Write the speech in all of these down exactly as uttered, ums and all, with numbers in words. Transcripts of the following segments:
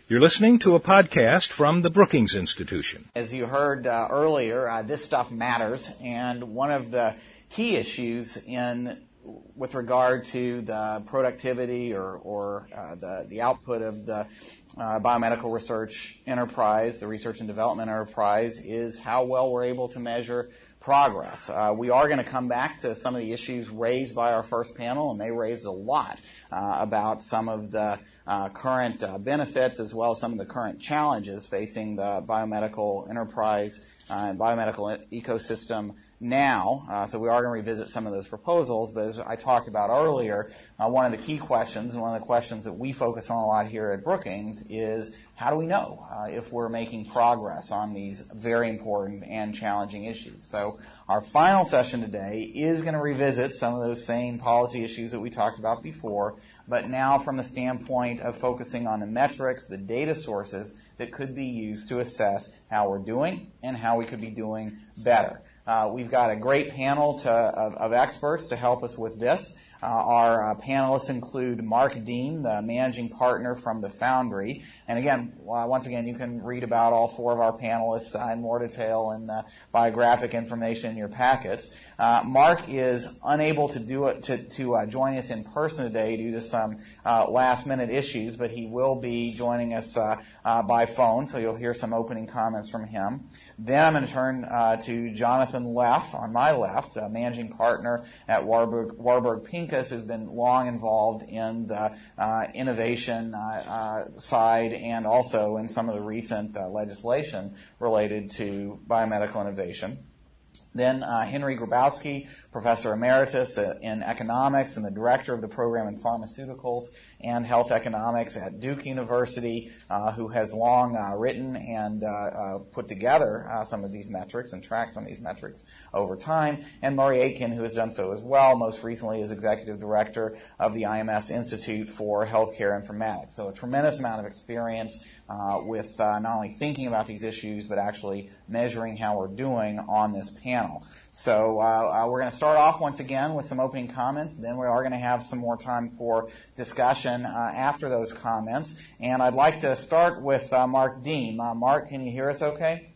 You're listening to a podcast from the Brookings Institution. As you heard uh, earlier, uh, this stuff matters, and one of the key issues in with regard to the productivity or, or uh, the, the output of the uh, biomedical research enterprise, the research and development enterprise, is how well we're able to measure progress. Uh, we are going to come back to some of the issues raised by our first panel, and they raised a lot uh, about some of the uh, current uh, benefits as well as some of the current challenges facing the biomedical enterprise uh, and biomedical e- ecosystem now. Uh, so we are going to revisit some of those proposals, but as I talked about earlier, uh, one of the key questions, and one of the questions that we focus on a lot here at Brookings is how do we know uh, if we're making progress on these very important and challenging issues? So our final session today is going to revisit some of those same policy issues that we talked about before, but now from the standpoint of focusing on the metrics, the data sources that could be used to assess how we're doing and how we could be doing better. Uh, we've got a great panel to, of, of experts to help us with this. Uh, our uh, panelists include Mark Dean, the managing partner from the Foundry. And again, uh, once again, you can read about all four of our panelists uh, in more detail and uh, biographic information in your packets. Uh, Mark is unable to do it to, to uh, join us in person today due to some uh, last-minute issues, but he will be joining us uh, uh, by phone, so you'll hear some opening comments from him. Then I'm going to turn uh, to Jonathan Leff on my left, uh, managing partner at Warburg, Warburg Pincus, who's been long involved in the uh, innovation uh, uh, side and also in some of the recent uh, legislation related to biomedical innovation. Then uh, Henry Grabowski, Professor Emeritus in Economics and the Director of the Program in Pharmaceuticals and Health Economics at Duke University, uh, who has long uh, written and uh, uh, put together uh, some of these metrics and tracked some of these metrics over time. And Murray Aitken, who has done so as well, most recently as Executive Director of the I M S Institute for Healthcare Informatics. So a tremendous amount of experience uh, with uh, not only thinking about these issues, but actually measuring how we're doing on this panel. So uh, uh, we're going to start off once again with some opening comments. Then we are going to have some more time for discussion uh, after those comments. And I'd like to start with uh, Mark Dean. Uh, Mark, can you hear us okay?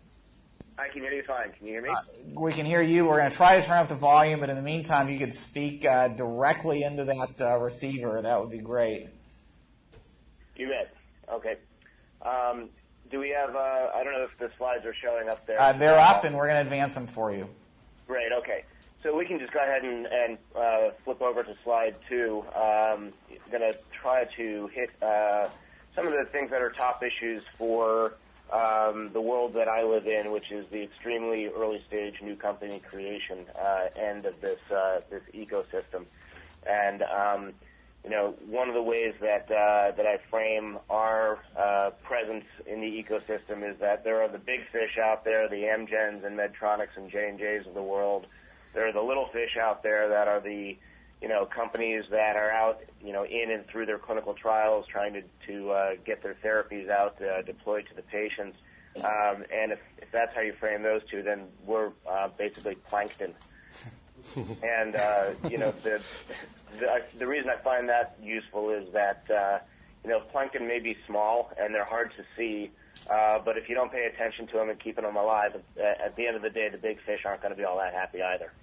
I can hear you fine. Can you hear me? Uh, we can hear you. We're going to try to turn up the volume, but in the meantime, if you could speak uh, directly into that uh, receiver, that would be great. You bet. Okay. Um, do we have, uh, I don't know if the slides are showing up there. Uh, they're up, and we're going to advance them for you. Great, okay. So we can just go ahead and, and uh, flip over to slide two. Um, I'm going to try to hit uh, some of the things that are top issues for um, the world that I live in, which is the extremely early stage new company creation uh, end of this uh, this ecosystem. And um, you know, one of the ways that uh, that I frame our uh, presence in the ecosystem is that there are the big fish out there, the Amgens and Medtronics and J and J's of the world. There are the little fish out there that are the, you know, companies that are out, you know, in and through their clinical trials, trying to to uh, get their therapies out uh, deployed to the patients. Um, and if, if that's how you frame those two, then we're uh, basically plankton. And uh, you know, the The, the reason I find that useful is that, uh, you know, plankton may be small and they're hard to see, uh, but if you don't pay attention to them and keeping them alive, at, at the end of the day, the big fish aren't going to be all that happy either.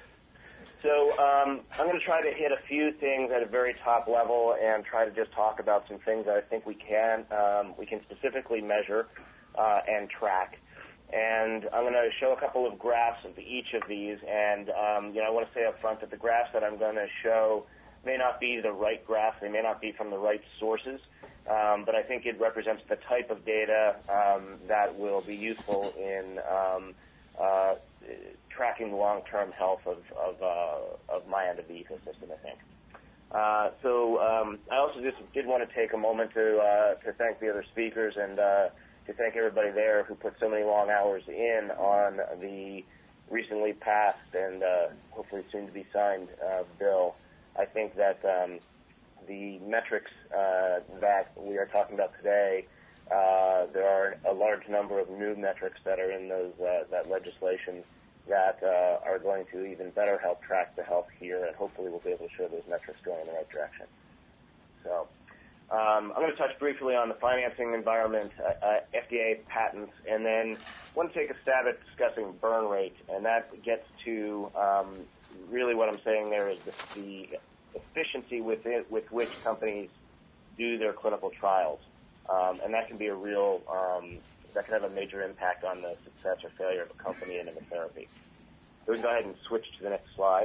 So um, I'm going to try to hit a few things at a very top level and try to just talk about some things that I think we can um, we can specifically measure uh, and track. And I'm going to show a couple of graphs of each of these. And, um, you know, I want to say up front that the graphs that I'm going to show may not be the right graphs. They may not be from the right sources. Um, but I think it represents the type of data um, that will be useful in um, uh, tracking the long-term health of, of, uh, of my end of the ecosystem, I think. Uh, so um, I also just did want to take a moment to, uh, to thank the other speakers and uh, to thank everybody there who put so many long hours in on the recently passed and uh, hopefully soon to be signed uh, bill. I think that um, the metrics uh, that we are talking about today, uh, there are a large number of new metrics that are in those uh, that legislation that uh, are going to even better help track the health here, and hopefully we'll be able to show those metrics going in the right direction. So. Um, I'm going to touch briefly on the financing environment, uh, uh, F D A patents, and then want to take a stab at discussing burn rate, and that gets to um, really what I'm saying there is the, the efficiency with it, with which companies do their clinical trials, um, and that can be a real um, that can have a major impact on the success or failure of a company and of a therapy. So we can go ahead and switch to the next slide.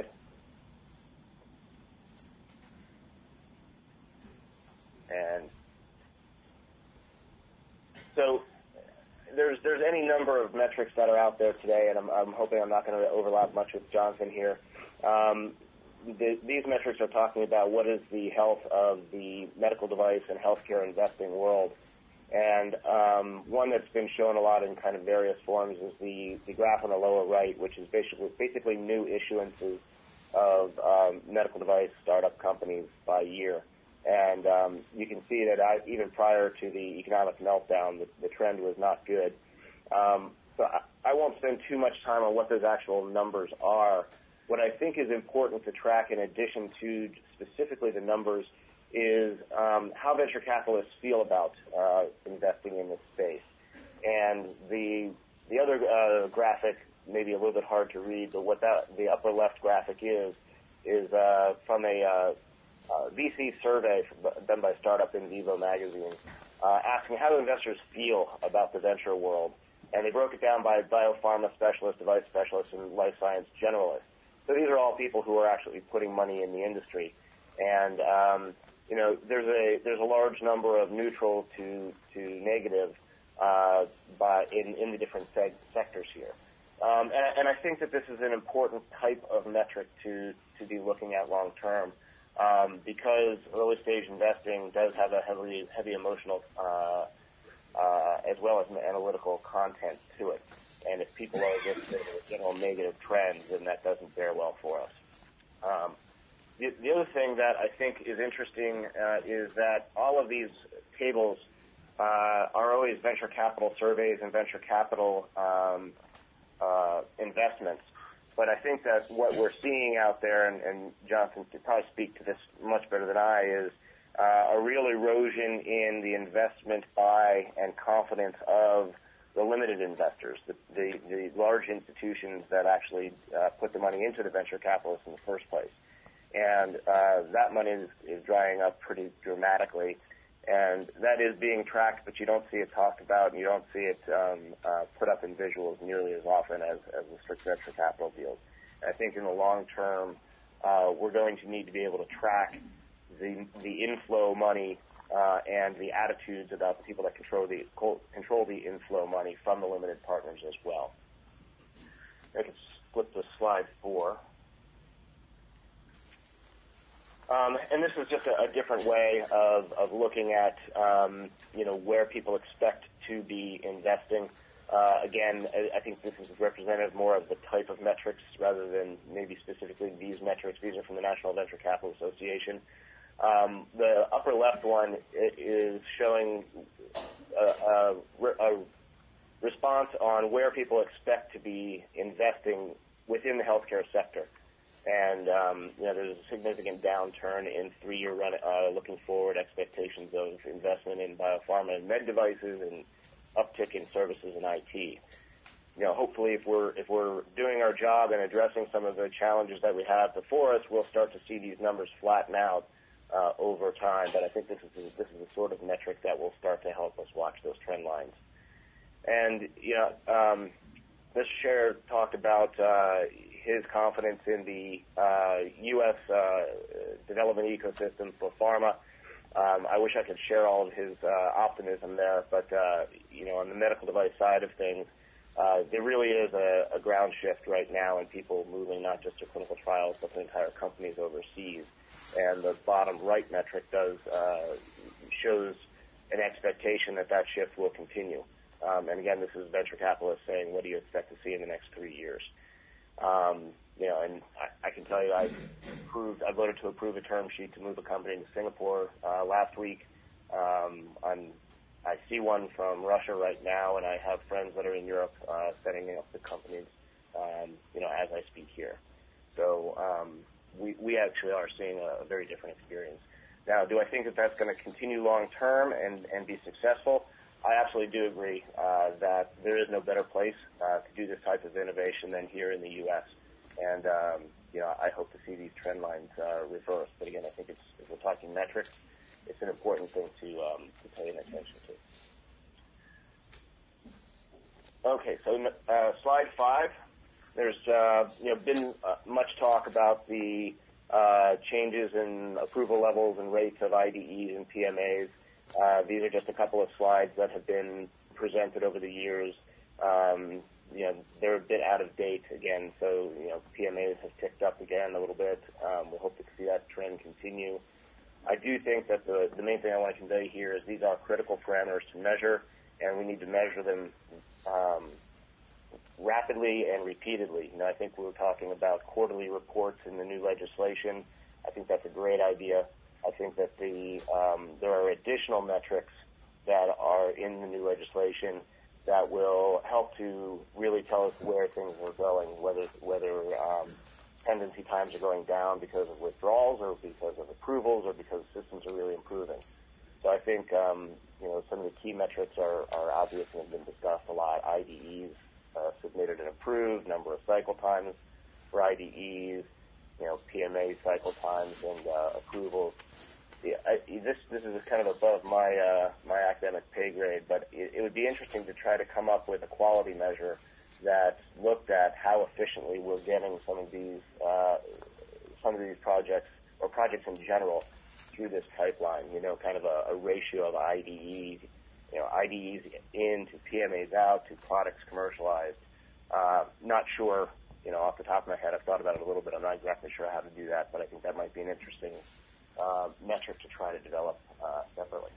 And so there's there's any number of metrics that are out there today, and I'm, I'm hoping I'm not going to overlap much with Jonathan here. Um, the, these metrics are talking about what is the health of the medical device and healthcare investing world. And um, one that's been shown a lot in kind of various forms is the, the graph on the lower right, which is basically basically new issuances of um, medical device startup companies by year. And um, you can see that I, even prior to the economic meltdown, the, the trend was not good. Um, so I, I won't spend too much time on what those actual numbers are. What I think is important to track, in addition to specifically the numbers, is um, how venture capitalists feel about uh, investing in this space. And the the other uh, graphic, maybe a little bit hard to read, but what that the upper left graphic is, is uh, from a uh, Uh, V C survey done by Startup in Vivo magazine, uh, asking how do investors feel about the venture world, and they broke it down by biopharma specialists, device specialists, and life science generalists. So these are all people who are actually putting money in the industry, and um, you know there's a there's a large number of neutral to to negative uh, by in in the different seg- sectors here, um, and, and I think that this is an important type of metric to to be looking at long term. Um, because early-stage investing does have a heavily, heavy emotional uh, uh, as well as an analytical content to it. And if people are just you know, negative trends, then that doesn't bear well for us. Um, the, the other thing that I think is interesting uh, is that all of these tables uh, are always venture capital surveys and venture capital um, uh, investments. But I think that what we're seeing out there, and, and Jonathan could probably speak to this much better than I, is uh, a real erosion in the investment by and confidence of the limited investors, the, the, the large institutions that actually uh, put the money into the venture capitalists in the first place. And uh, that money is, is drying up pretty dramatically. And that is being tracked, but you don't see it talked about, and you don't see it um, uh, put up in visuals nearly as often as, as the strict venture capital deals. And I think in the long term, uh, we're going to need to be able to track the the inflow money uh, and the attitudes about the people that control the control the inflow money from the limited partners as well. I can flip to slide four. Um, and this is just a, a different way of, of looking at, um, you know, where people expect to be investing. Uh, again, I, I think this is representative more of the type of metrics rather than maybe specifically these metrics. These are from the National Venture Capital Association. Um, the upper left one is showing a, a, a response on where people expect to be investing within the healthcare sector. And, um, you know, there's a significant downturn in three-year run, uh, looking forward expectations of investment in biopharma and med devices and uptick in services and I T. You know, hopefully if we're, if we're doing our job and addressing some of the challenges that we have before us, we'll start to see these numbers flatten out, uh, over time. But I think this is, this is the sort of metric that will start to help us watch those trend lines. And, you know, um, this chair talked about, uh, his confidence in the uh, U S uh, development ecosystem for pharma. Um, I wish I could share all of his uh, optimism there, but uh, you know, on the medical device side of things, uh, there really is a, a ground shift right now in people moving not just to clinical trials, but to entire companies overseas. And the bottom right metric does uh, shows an expectation that that shift will continue. Um, and again, this is venture capitalists saying, what do you expect to see in the next three years? Um, you know, and I, I can tell you I approved, I voted to approve a term sheet to move a company to Singapore uh, last week. Um, I'm, I see one from Russia right now, and I have friends that are in Europe uh, setting up the companies, um, you know, as I speak here. So um, we, we actually are seeing a, a very different experience. Now, do I think that that's going to continue long term and, and be successful? I absolutely do agree uh, that there is no better place uh, to do this type of innovation than here in the U S. And, um, you know, I hope to see these trend lines uh, reverse. But again, I think it's, if we're talking metrics, it's an important thing to, um, to pay attention to. Okay, so uh, slide five. There's uh, you know been uh, much talk about the uh, changes in approval levels and rates of I D Es and P M As. Uh, these are just a couple of slides that have been presented over the years. Um, you know, they're a bit out of date again, so you know P M As have ticked up again a little bit. Um, we hope to see that trend continue. I do think that the, the main thing I want to convey here is these are critical parameters to measure, and we need to measure them um, rapidly and repeatedly. You know, I think we were talking about quarterly reports in the new legislation. I think that's a great idea. I think that the um, there are additional metrics that are in the new legislation that will help to really tell us where things are going, whether whether um, pendency times are going down because of withdrawals or because of approvals or because systems are really improving. So I think um, you know some of the key metrics are, are obvious and have been discussed a lot. I D Es uh, submitted and approved, number of cycle times for I D Es, you know, P M A cycle times and uh, approvals. Yeah, I, this this is kind of above my uh, my academic pay grade, but it, it would be interesting to try to come up with a quality measure that looked at how efficiently we're getting some of these uh, some of these projects or projects in general through this pipeline. You know, kind of a, a ratio of I D Es, you know, I D Es in to P M As out to products commercialized. Uh, not sure, you know, off the top of my head. I've thought about it a little bit. I'm not exactly sure how to do that, but I think that might be an interesting Uh, metric to try to develop uh, separately.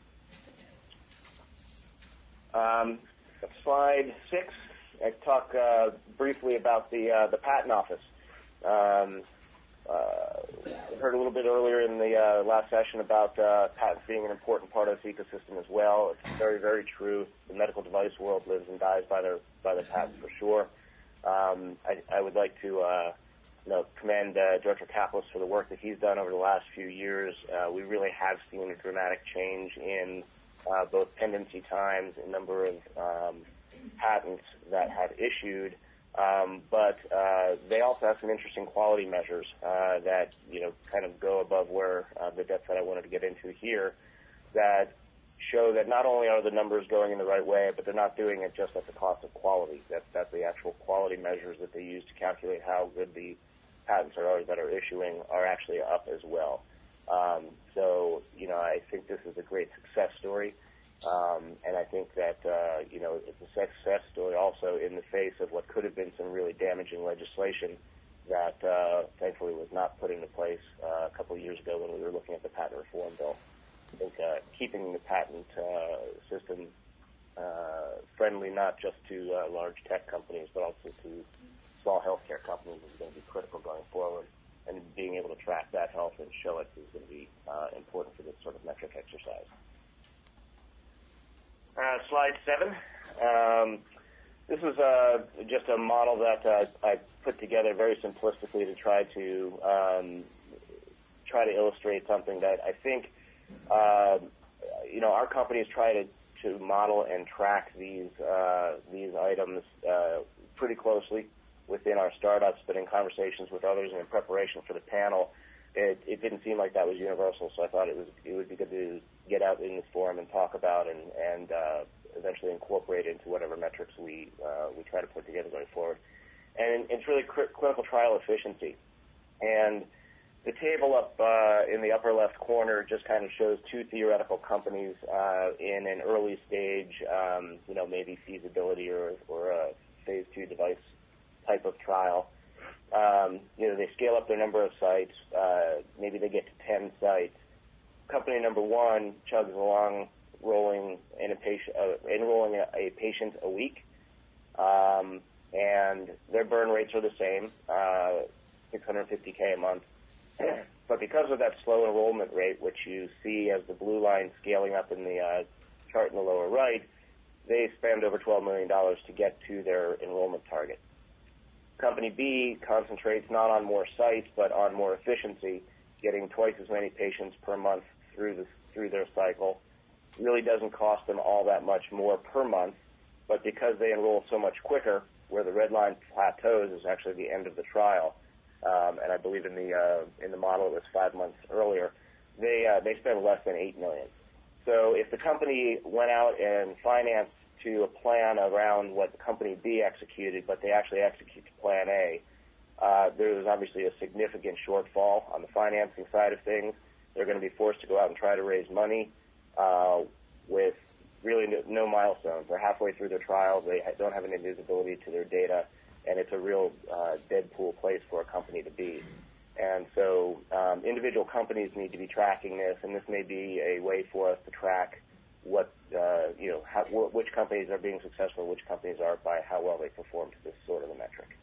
Um, slide six, I talk uh, briefly about the uh, the patent office. Um, uh, I heard a little bit earlier in the uh, last session about uh, patents being an important part of this ecosystem as well. It's very, very true. The medical device world lives and dies by their by their patents for sure. Um, I, I would like to. Uh, You know, commend uh, Director Kaplis for the work that he's done over the last few years. Uh, we really have seen a dramatic change in uh, both pendency times and number of um, patents that have issued. Um, but uh, they also have some interesting quality measures uh, that, you know, kind of go above where uh, the depth that I wanted to get into here that show that not only are the numbers going in the right way, but they're not doing it just at the cost of quality, that, that the actual quality measures that they use to calculate how good the patents are that are issuing are actually up as well. Um, so, you know, I think this is a great success story, um, and I think that, uh, you know, it's a success story also in the face of what could have been some really damaging legislation that, uh, thankfully, was not put into place uh, a couple of years ago when we were looking at the patent reform bill. I think uh, keeping the patent uh, system uh, friendly not just to uh, large tech companies, but also to small healthcare companies is going to be critical going forward, and being able to track that health and show it is going to be uh, important for this sort of metric exercise. Uh, slide seven. Um, this is uh, just a model that uh, I put together very simplistically to try to um, try to illustrate something that I think uh, you know our companies try to, to model and track these uh, these items uh, pretty closely within our startups, but in conversations with others and in preparation for the panel, it, it didn't seem like that was universal. So I thought it was it would be good to get out in this forum and talk about and, and uh, eventually incorporate into whatever metrics we uh, we try to put together going forward. And it's really cr- clinical trial efficiency. And the table up uh, in the upper left corner just kind of shows two theoretical companies uh, in an early stage, um, you know, maybe feasibility or, or a phase two device type of trial. Um, you know, they scale up their number of sites. Uh, maybe they get to ten sites. Company number one chugs along, rolling in a patient, uh, enrolling a, a patient a week, um, and their burn rates are the same, uh, six hundred fifty K a month. But because of that slow enrollment rate, which you see as the blue line scaling up in the uh, chart in the lower right, they spend over twelve million dollars to get to their enrollment target. Company B concentrates not on more sites, but on more efficiency, getting twice as many patients per month through the, through their cycle. Really doesn't cost them all that much more per month, but because they enroll so much quicker, where the red line plateaus is actually the end of the trial, um, and I believe in the uh, in the model it was five months earlier, they uh, they spend less than eight million. So if the company went out and financed to a plan around what Company B executed, but they actually execute Plan A, uh, there is obviously a significant shortfall on the financing side of things. They're going to be forced to go out and try to raise money uh, with really no, no milestones. They're halfway through their trial. They ha- don't have any visibility to their data, and it's a real uh, dead pool place for a company to be. And so um, individual companies need to be tracking this, and this may be a way for us to track what, uh, you know, how, wh- which companies are being successful, which companies aren't, by how well they perform to this sort of a metric.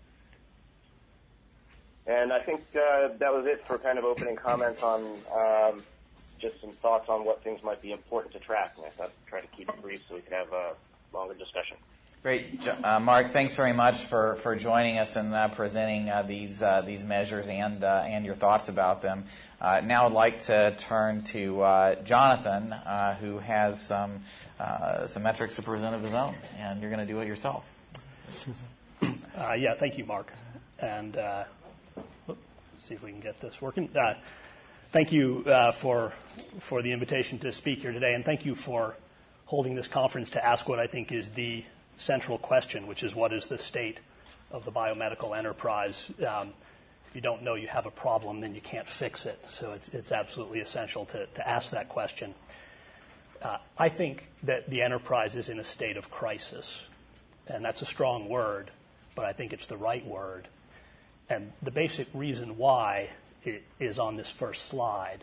And I think uh, that was it for kind of opening comments on um, just some thoughts on what things might be important to track. And I thought I'd try to keep it brief so we could have a longer discussion. Great, uh, Mark. Thanks very much for, for joining us and uh, presenting uh, these uh, these measures and uh, and your thoughts about them. Uh, now I'd like to turn to uh, Jonathan, uh, who has some uh, some metrics to present of his own, and you're going to do it yourself. Uh, yeah, thank you, Mark. And uh, let's see if we can get this working. Uh, thank you uh, for for the invitation to speak here today, and thank you for holding this conference to ask what I think is the central question, which is what is the state of the biomedical enterprise. Um, if you don't know you have a problem, then you can't fix it. So it's it's absolutely essential to, to ask that question. Uh, I think that the enterprise is in a state of crisis, and that's a strong word, but I think it's the right word. And the basic reason why it is on this first slide.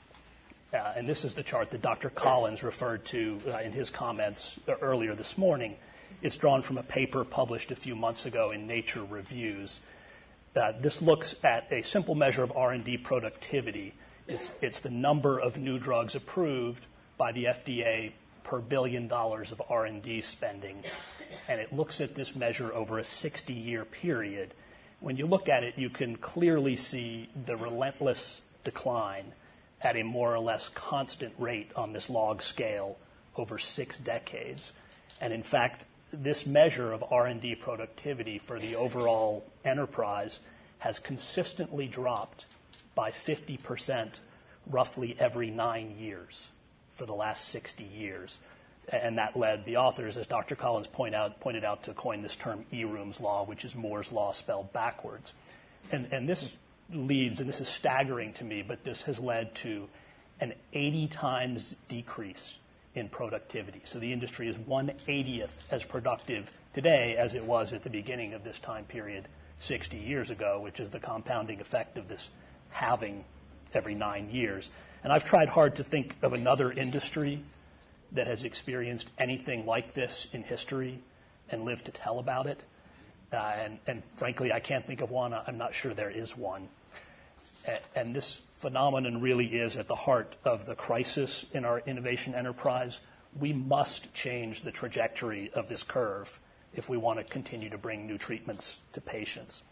Uh, and this is the chart that Doctor Collins referred to uh, in his comments earlier this morning. It's drawn from a paper published a few months ago in Nature Reviews. Uh, this looks at a simple measure of R and D productivity. It's, it's the number of new drugs approved by the F D A per billion dollars of R and D spending. And it looks at this measure over a sixty-year period. When you look at it, you can clearly see the relentless decline at a more or less constant rate on this log scale over six decades. And in fact, this measure of R and D productivity for the overall enterprise has consistently dropped by fifty percent roughly every nine years for the last sixty years. And that led the authors, as Doctor Collins point out, pointed out, to coin this term Eroom's law, which is Moore's law spelled backwards. And, and this leads, and this is staggering to me, but this has led to an eighty times decrease in productivity. So the industry is one eightieth as productive today as it was at the beginning of this time period sixty years ago, which is the compounding effect of this halving every nine years. And I've tried hard to think of another industry that has experienced anything like this in history and lived to tell about it. Uh, and, and frankly, I can't think of one. I'm not sure there is one. A- and this phenomenon really is at the heart of the crisis in our innovation enterprise. We must change the trajectory of this curve if we want to continue to bring new treatments to patients.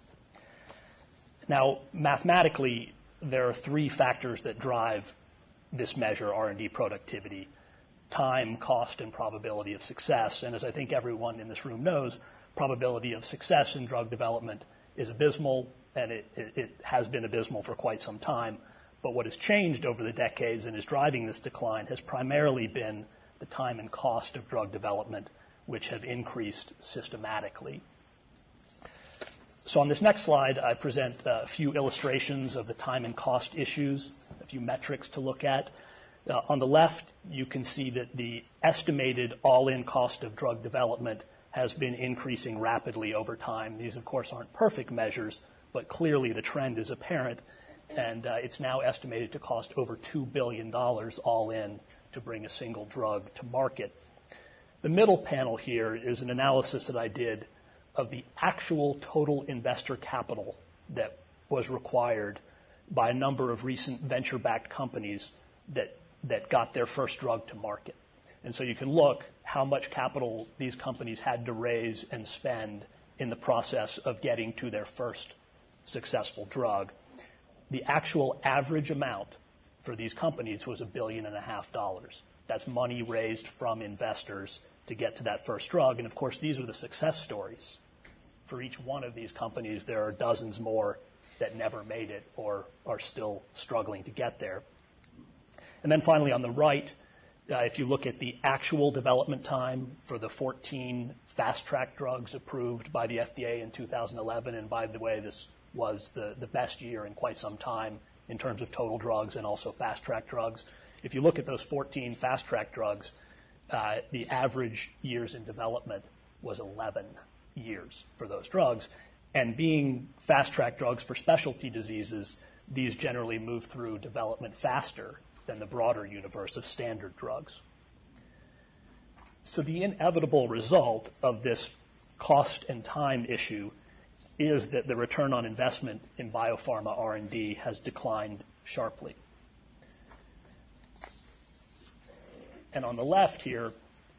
Now, mathematically, there are three factors that drive this measure, R and D productivity: time, cost, and probability of success. And as I think everyone in this room knows, probability of success in drug development is abysmal, and it, it, it has been abysmal for quite some time. But what has changed over the decades and is driving this decline has primarily been the time and cost of drug development, which have increased systematically. So on this next slide, I present a few illustrations of the time and cost issues, a few metrics to look at. Uh, on the left, you can see that the estimated all-in cost of drug development has been increasing rapidly over time. These, of course, aren't perfect measures, but clearly the trend is apparent, and uh, it's now estimated to cost over two billion dollars all in to bring a single drug to market. The middle panel here is an analysis that I did of the actual total investor capital that was required by a number of recent venture-backed companies that, that got their first drug to market. And so you can look how much capital these companies had to raise and spend in the process of getting to their first successful drug. the actual average amount for these companies was a billion and a half dollars. That's money raised from investors to get to that first drug. And of course, these are the success stories. For each one of these companies, there are dozens more that never made it or are still struggling to get there. And then finally, on the right, uh, if you look at the actual development time for the fourteen fast-track drugs approved by the F D A in two thousand eleven, and by the way, this was the, the best year in quite some time in terms of total drugs and also fast-track drugs. If you look at those fourteen fast-track drugs, uh, the average years in development was eleven years for those drugs. And being fast-track drugs for specialty diseases, these generally move through development faster than the broader universe of standard drugs. So the inevitable result of this cost and time issue is that the return on investment in biopharma R and D has declined sharply. And on the left here,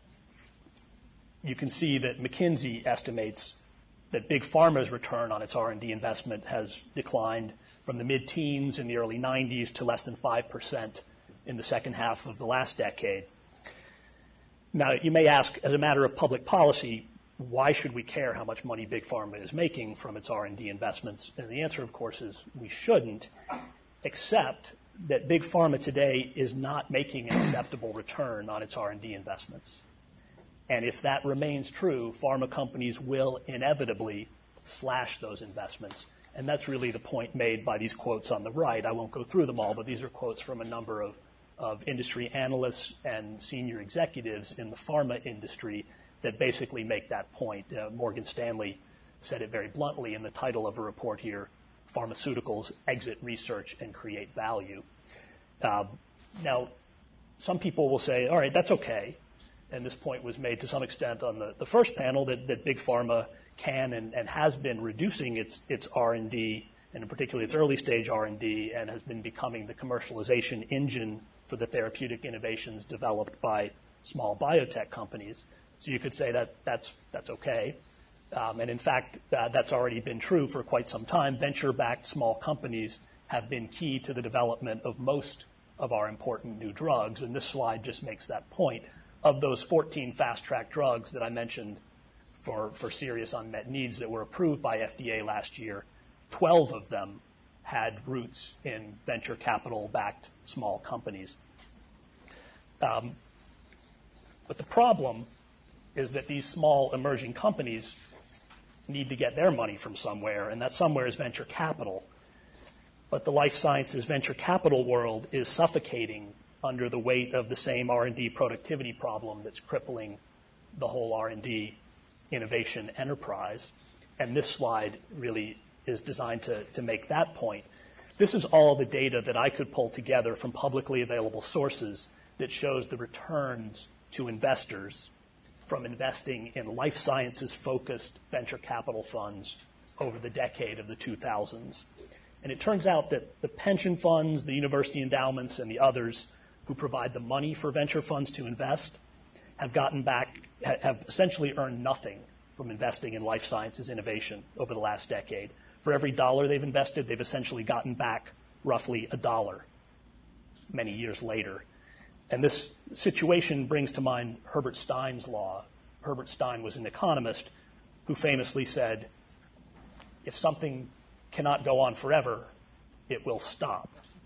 you can see that McKinsey estimates that big pharma's return on its R and D investment has declined from the mid-teens in the early nineties to less than five percent in the second half of the last decade. Now, you may ask, as a matter of public policy, why should we care how much money big pharma is making from its R and D investments? And the answer, of course, is we shouldn't, except that big pharma today is not making an acceptable return on its R and D investments. And if that remains true, pharma companies will inevitably slash those investments. And that's really the point made by these quotes on the right. I won't go through them all, but these are quotes from a number of, of industry analysts and senior executives in the pharma industry that basically make that point. Uh, Morgan Stanley said it very bluntly in the title of a report here, Pharmaceuticals Exit Research and Create Value. Uh, now, some people will say, all right, that's okay. And this point was made to some extent on the, the first panel that, that big pharma can and, and has been reducing its, its R and D, and in particular its early stage R and D, and has been becoming the commercialization engine for the therapeutic innovations developed by small biotech companies. So you could say that that's, that's okay. Um, and in fact, uh, that's already been true for quite some time. Venture-backed small companies have been key to the development of most of our important new drugs, and this slide just makes that point. Of those fourteen fast-track drugs that I mentioned for, for serious unmet needs that were approved by F D A last year, twelve of them had roots in venture capital-backed small companies. Um, but the problem is that these small emerging companies need to get their money from somewhere, and that somewhere is venture capital. But the life sciences venture capital world is suffocating under the weight of the same R and D productivity problem that's crippling the whole R and D innovation enterprise. And this slide really is designed to, to make that point. This is all the data that I could pull together from publicly available sources that shows the returns to investors from investing in life sciences-focused venture capital funds over the decade of the two thousands. And it turns out that the pension funds, the university endowments, and the others who provide the money for venture funds to invest have gotten back, have essentially earned nothing from investing in life sciences innovation over the last decade. For every dollar they've invested, they've essentially gotten back roughly a dollar many years later. And this situation brings to mind Herbert Stein's law. Herbert Stein was an economist who famously said, if something cannot go on forever, it will stop.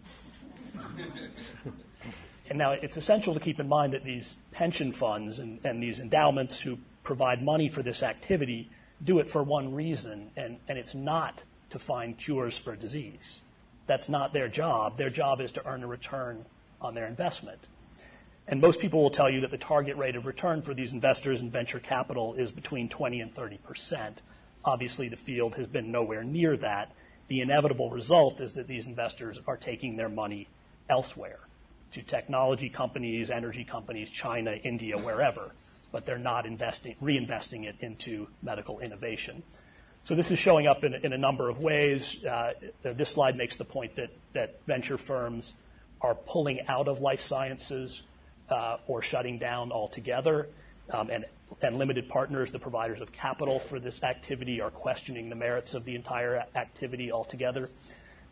And now it's essential to keep in mind that these pension funds and, and these endowments who provide money for this activity do it for one reason, and, and it's not to find cures for disease. That's not their job. Their job is to earn a return on their investment. And most people will tell you that the target rate of return for these investors in venture capital is between twenty and thirty percent. Obviously, the field has been nowhere near that. The inevitable result is that these investors are taking their money elsewhere, to technology companies, energy companies, China, India, wherever, but they're not investing, reinvesting it into medical innovation. So this is showing up in, in a number of ways. Uh, this slide makes the point that, that venture firms are pulling out of life sciences uh, or shutting down altogether, um, and, and limited partners, the providers of capital for this activity, are questioning the merits of the entire activity altogether.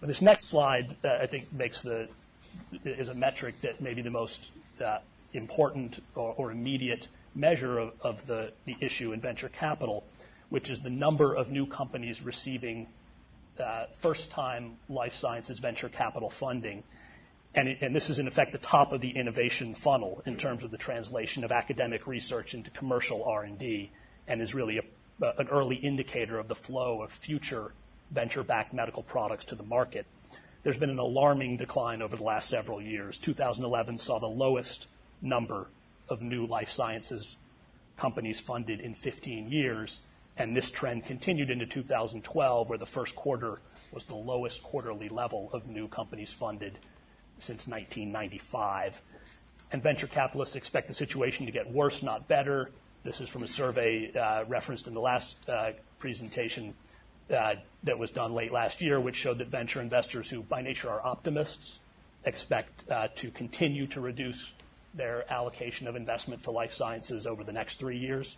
But this next slide, uh, I think, makes the is a metric that may be the most uh, important or, or immediate measure of, of the, the issue in venture capital, which is the number of new companies receiving uh, first-time life sciences venture capital funding. And, it, and this is, in effect, the top of the innovation funnel in terms of the translation of academic research into commercial R and D, and is really a, uh, an early indicator of the flow of future venture-backed medical products to the market. There's been an alarming decline over the last several years. two thousand eleven saw the lowest number of new life sciences companies funded in fifteen years, and this trend continued into two thousand twelve, where the first quarter was the lowest quarterly level of new companies funded since nineteen ninety-five. And venture capitalists expect the situation to get worse, not better. This is from a survey uh, referenced in the last uh, presentation uh, that was done late last year, which showed that venture investors who by nature are optimists expect uh, to continue to reduce their allocation of investment to life sciences over the next three years.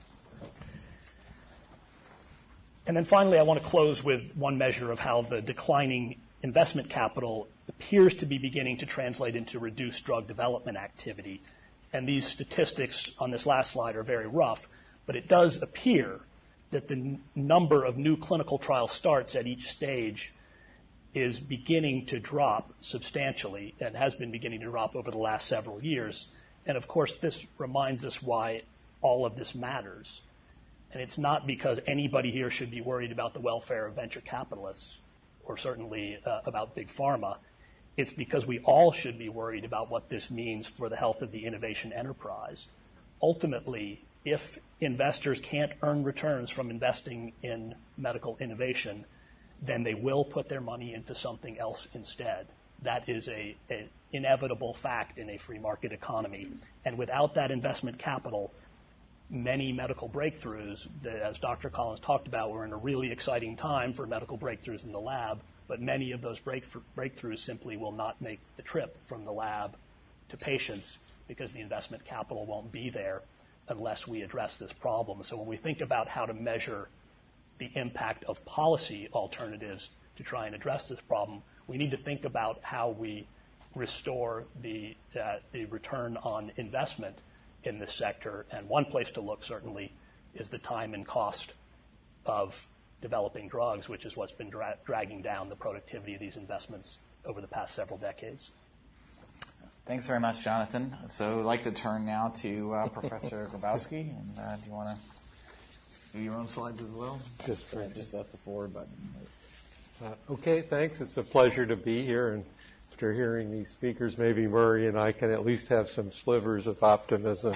And then finally, I want to close with one measure of how the declining investment capital appears to be beginning to translate into reduced drug development activity. And these statistics on this last slide are very rough, but it does appear that the n- number of new clinical trial starts at each stage is beginning to drop substantially and has been beginning to drop over the last several years. And of course, this reminds us why all of this matters. And it's not because anybody here should be worried about the welfare of venture capitalists or certainly uh, about big pharma. It's because we all should be worried about what this means for the health of the innovation enterprise. Ultimately, if investors can't earn returns from investing in medical innovation, then they will put their money into something else instead. That is a, an inevitable fact in a free market economy. And without that investment capital, many medical breakthroughs, that, as Doctor Collins talked about, we're in a really exciting time for medical breakthroughs in the lab, but many of those break, breakthroughs simply will not make the trip from the lab to patients because the investment capital won't be there unless we address this problem. So when we think about how to measure the impact of policy alternatives to try and address this problem, we need to think about how we restore the, uh, the return on investment in this sector. And one place to look, certainly, is the time and cost of developing drugs, which is what's been dra- dragging down the productivity of these investments over the past several decades. Thanks very much, Jonathan. So I'd like to turn now to uh, Professor Grabowski. And uh, do you want to do your own slides as well? Just, uh, just that's the forward button. Uh, okay, thanks. It's a pleasure to be here. And after hearing these speakers, maybe Murray and I can at least have some slivers of optimism.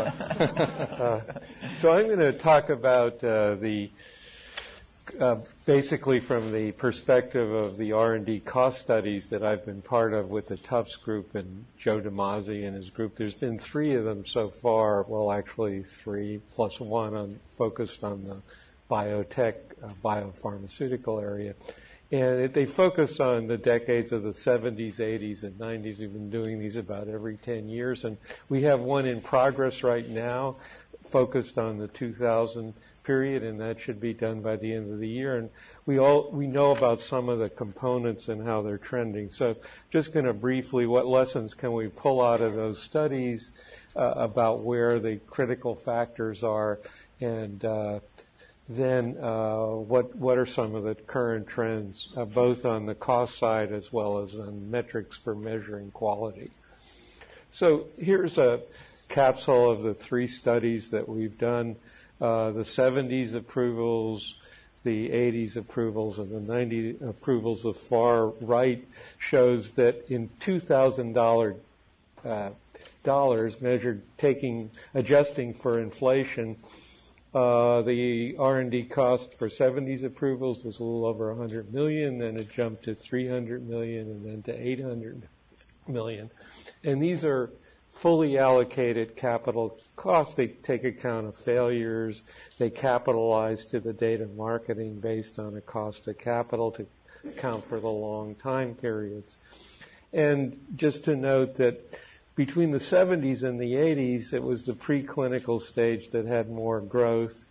uh, so I'm going to talk about uh, the Uh, basically from the perspective of the R and D cost studies that I've been part of with the Tufts group and Joe DeMasi and his group. There's been three of them so far, well, actually three plus one on, focused on the biotech, uh, biopharmaceutical area. And it, they focus on the decades of the seventies, eighties, and nineties. We've been doing these about every ten years. And we have one in progress right now focused on the two thousand period, and that should be done by the end of the year. And we all we know about some of the components and how they're trending. So just going to briefly, what lessons can we pull out of those studies uh, about where the critical factors are, and uh, then uh, what what are some of the current trends, uh, both on the cost side as well as on metrics for measuring quality. So here's a capsule of the three studies that we've done. Uh, the seventies approvals, the eighties approvals, and the ninety approvals. The far right shows that in two thousand dollars uh, dollars measured, taking adjusting for inflation, uh, the R and D cost for seventies approvals was a little over one hundred million dollars. Then it jumped to three hundred million dollars, and then to eight hundred million dollars. And these are fully allocated capital costs. They take account of failures. They capitalize to the data marketing based on a cost of capital to account for the long time periods. And just to note that between the seventies and the eighties, it was the preclinical stage that had more growth.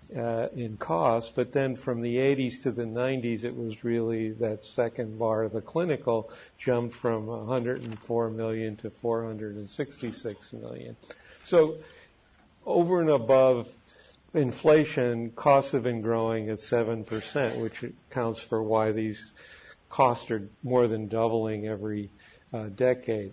uh, in cost. But then from the eighties to the nineties, it was really that second bar, the clinical, jumped from one hundred four million to four hundred sixty-six million. So over and above inflation, costs have been growing at seven percent, which accounts for why these costs are more than doubling every uh, decade.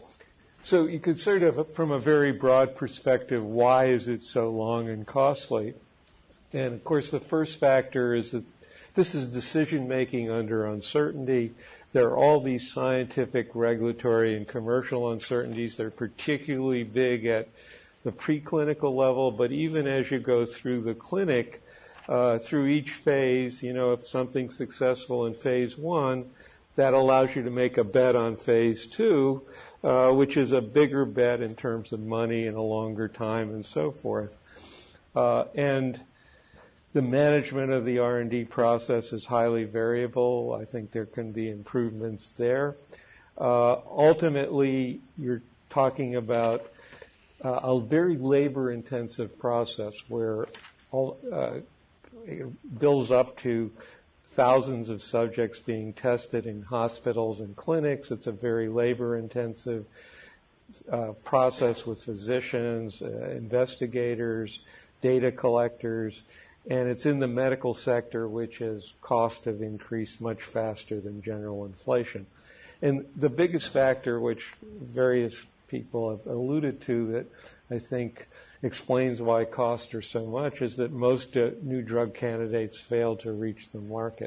So you could sort of, from a very broad perspective, why is it so long and costly? And of course, the first factor is that this is decision-making under uncertainty. There are all these scientific, regulatory, and commercial uncertainties. They're particularly big at the preclinical level, but even as you go through the clinic, uh, through each phase, you know, if something's successful in phase one, that allows you to make a bet on phase two, uh, which is a bigger bet in terms of money and a longer time and so forth. Uh, and the management of the R and D process is highly variable. I think there can be improvements there. Uh, ultimately, you're talking about uh, a very labor-intensive process where all, uh, it builds up to thousands of subjects being tested in hospitals and clinics. It's a very labor-intensive uh, process with physicians, uh, investigators, data collectors, and it's in the medical sector, which has costs have increased much faster than general inflation. And the biggest factor, which various people have alluded to, that I think explains why costs are so much, is that most uh, new drug candidates fail to reach the market.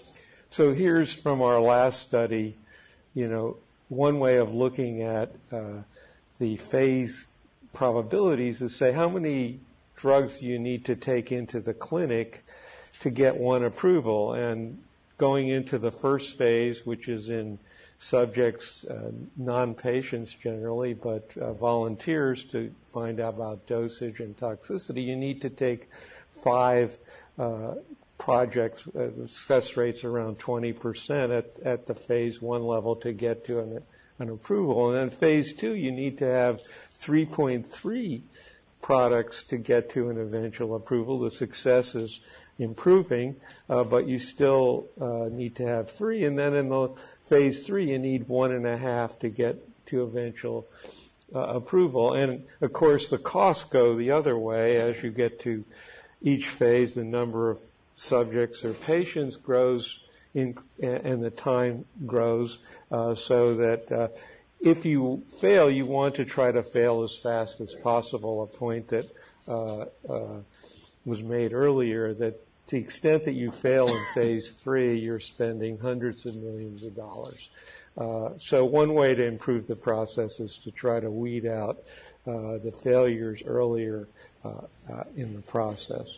So here's from our last study, you know, one way of looking at uh, the phase probabilities is say how many drugs do you need to take into the clinic to get one approval. And going into the first phase, which is in subjects, uh, non-patients generally, but uh, volunteers to find out about dosage and toxicity, you need to take five uh, projects, uh, success rates around twenty percent at, at the phase one level to get to an, an approval. And then phase two, you need to have three point three products to get to an eventual approval. The success is improving, uh, but you still uh, need to have three. And then in the phase three, you need one and a half to get to eventual uh, approval. And of course, the costs go the other way. As you get to each phase, the number of subjects or patients grows, in, and the time grows, uh, so that uh, if you fail, you want to try to fail as fast as possible. A point that uh, uh, was made earlier, that to the extent that you fail in phase three, you're spending hundreds of millions of dollars. Uh, so one way to improve the process is to try to weed out uh, the failures earlier uh, uh, in the process.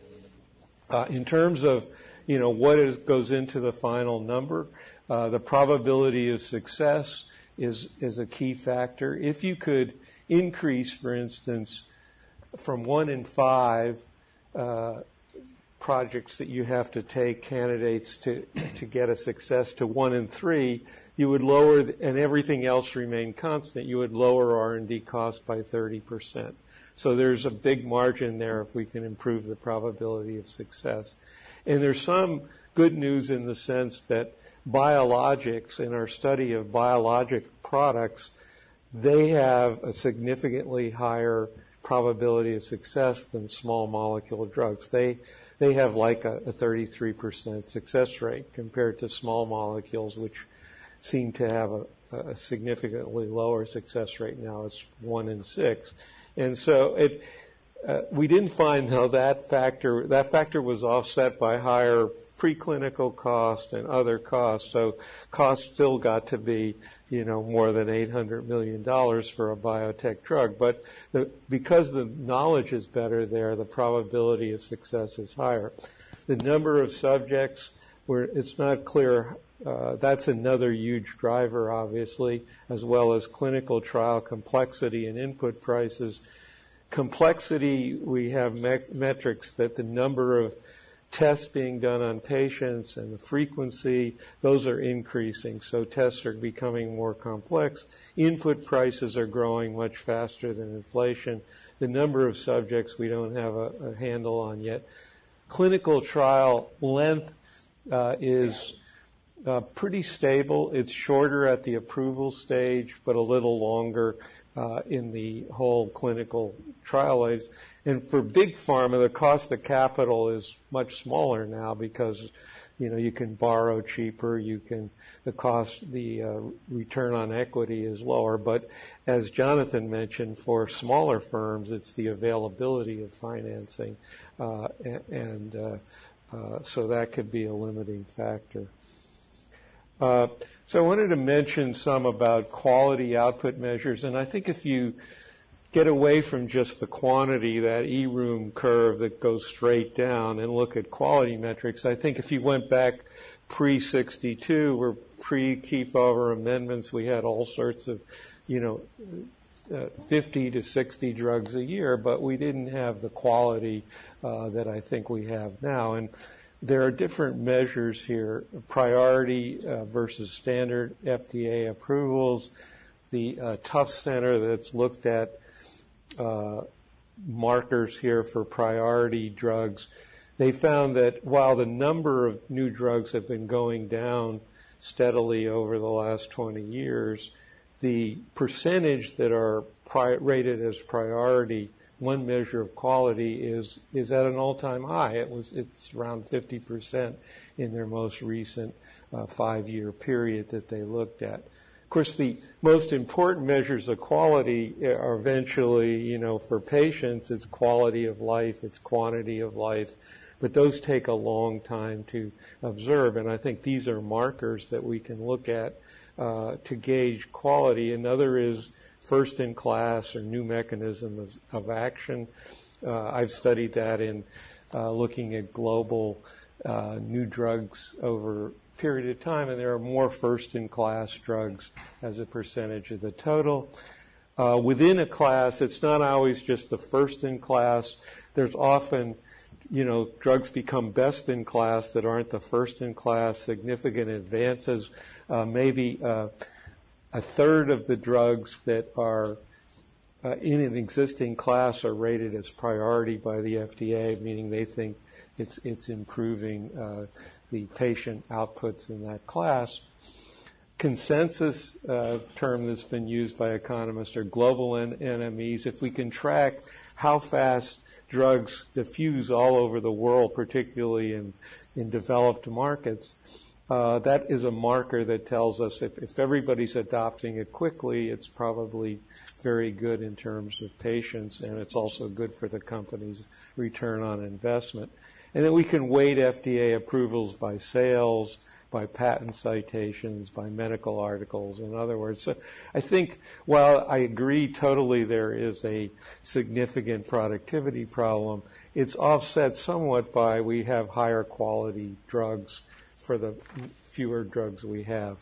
Uh, in terms of, you know, what is, goes into the final number, uh, the probability of success is is a key factor. If you could increase, for instance, from one in five uh, projects that you have to take candidates to to get a success to one in three, you would lower, and everything else remain constant, you would lower R and D costs by thirty percent. So there's a big margin there if we can improve the probability of success. And there's some good news in the sense that biologics, in our study of biologic products, they have a significantly higher probability of success than small molecule drugs. They they have like a, a thirty-three percent success rate compared to small molecules, which seem to have a, a significantly lower success rate now. It's one in six. And so it uh, we didn't find, though, that factor, that factor was offset by higher preclinical costs and other costs. So costs still got to be, you know, more than eight hundred million dollars for a biotech drug. But the, because the knowledge is better there, the probability of success is higher. The number of subjects, where it's not clear, uh, that's another huge driver, obviously, as well as clinical trial complexity and input prices. Complexity, we have me- metrics that the number of tests being done on patients and the frequency, those are increasing. So tests are becoming more complex. Input prices are growing much faster than inflation. the number of subjects we don't have a, a handle on yet. Clinical trial length uh, is uh, pretty stable. It's shorter at the approval stage, but a little longer uh, in the whole clinical trial phase. And for big pharma, the cost of capital is much smaller now because, you know, you can borrow cheaper, you can, the cost, the uh, return on equity is lower. But as Jonathan mentioned, for smaller firms, it's the availability of financing, uh, and, and uh, uh, so that could be a limiting factor. Uh, so I wanted to mention some about quality output measures, and I think if you get away from just the quantity, that E-room curve that goes straight down, and look at quality metrics. I think if you went back pre sixty-two or pre-Kefauver amendments, we had all sorts of, you know, uh, fifty to sixty drugs a year, but we didn't have the quality uh, that I think we have now. And there are different measures here, priority uh, versus standard F D A approvals. The uh, Tufts Center that's looked at Uh, markers here for priority drugs, they found that while the number of new drugs have been going down steadily over the last twenty years, the percentage that are pri- rated as priority, one measure of quality, is is at an all-time high. It was it's around fifty percent in their most recent uh, five-year period that they looked at. Of course, the most important measures of quality are eventually, you know, for patients, it's quality of life, it's quantity of life, but those take a long time to observe, and I think these are markers that we can look at uh, to gauge quality. Another is first-in-class or new mechanism of, of action. Uh, I've studied that in uh, looking at global uh, new drugs over period of time, and there are more first-in-class drugs as a percentage of the total. Uh, within a class, it's not always just the first-in-class. There's often, you know, drugs become best-in-class that aren't the first-in-class, significant advances. Uh, maybe uh, a third of the drugs that are uh, in an existing class are rated as priority by the F D A, meaning they think it's, it's improving uh, the patient outputs in that class. Consensus uh, term that's been used by economists are global N M Es. If we can track how fast drugs diffuse all over the world, particularly in, in developed markets, uh, that is a marker that tells us if, if everybody's adopting it quickly, it's probably very good in terms of patients, and it's also good for the company's return on investment. And then we can weight F D A approvals by sales, by patent citations, by medical articles, in other words. So I think while I agree totally there is a significant productivity problem, it's offset somewhat by we have higher quality drugs for the fewer drugs we have.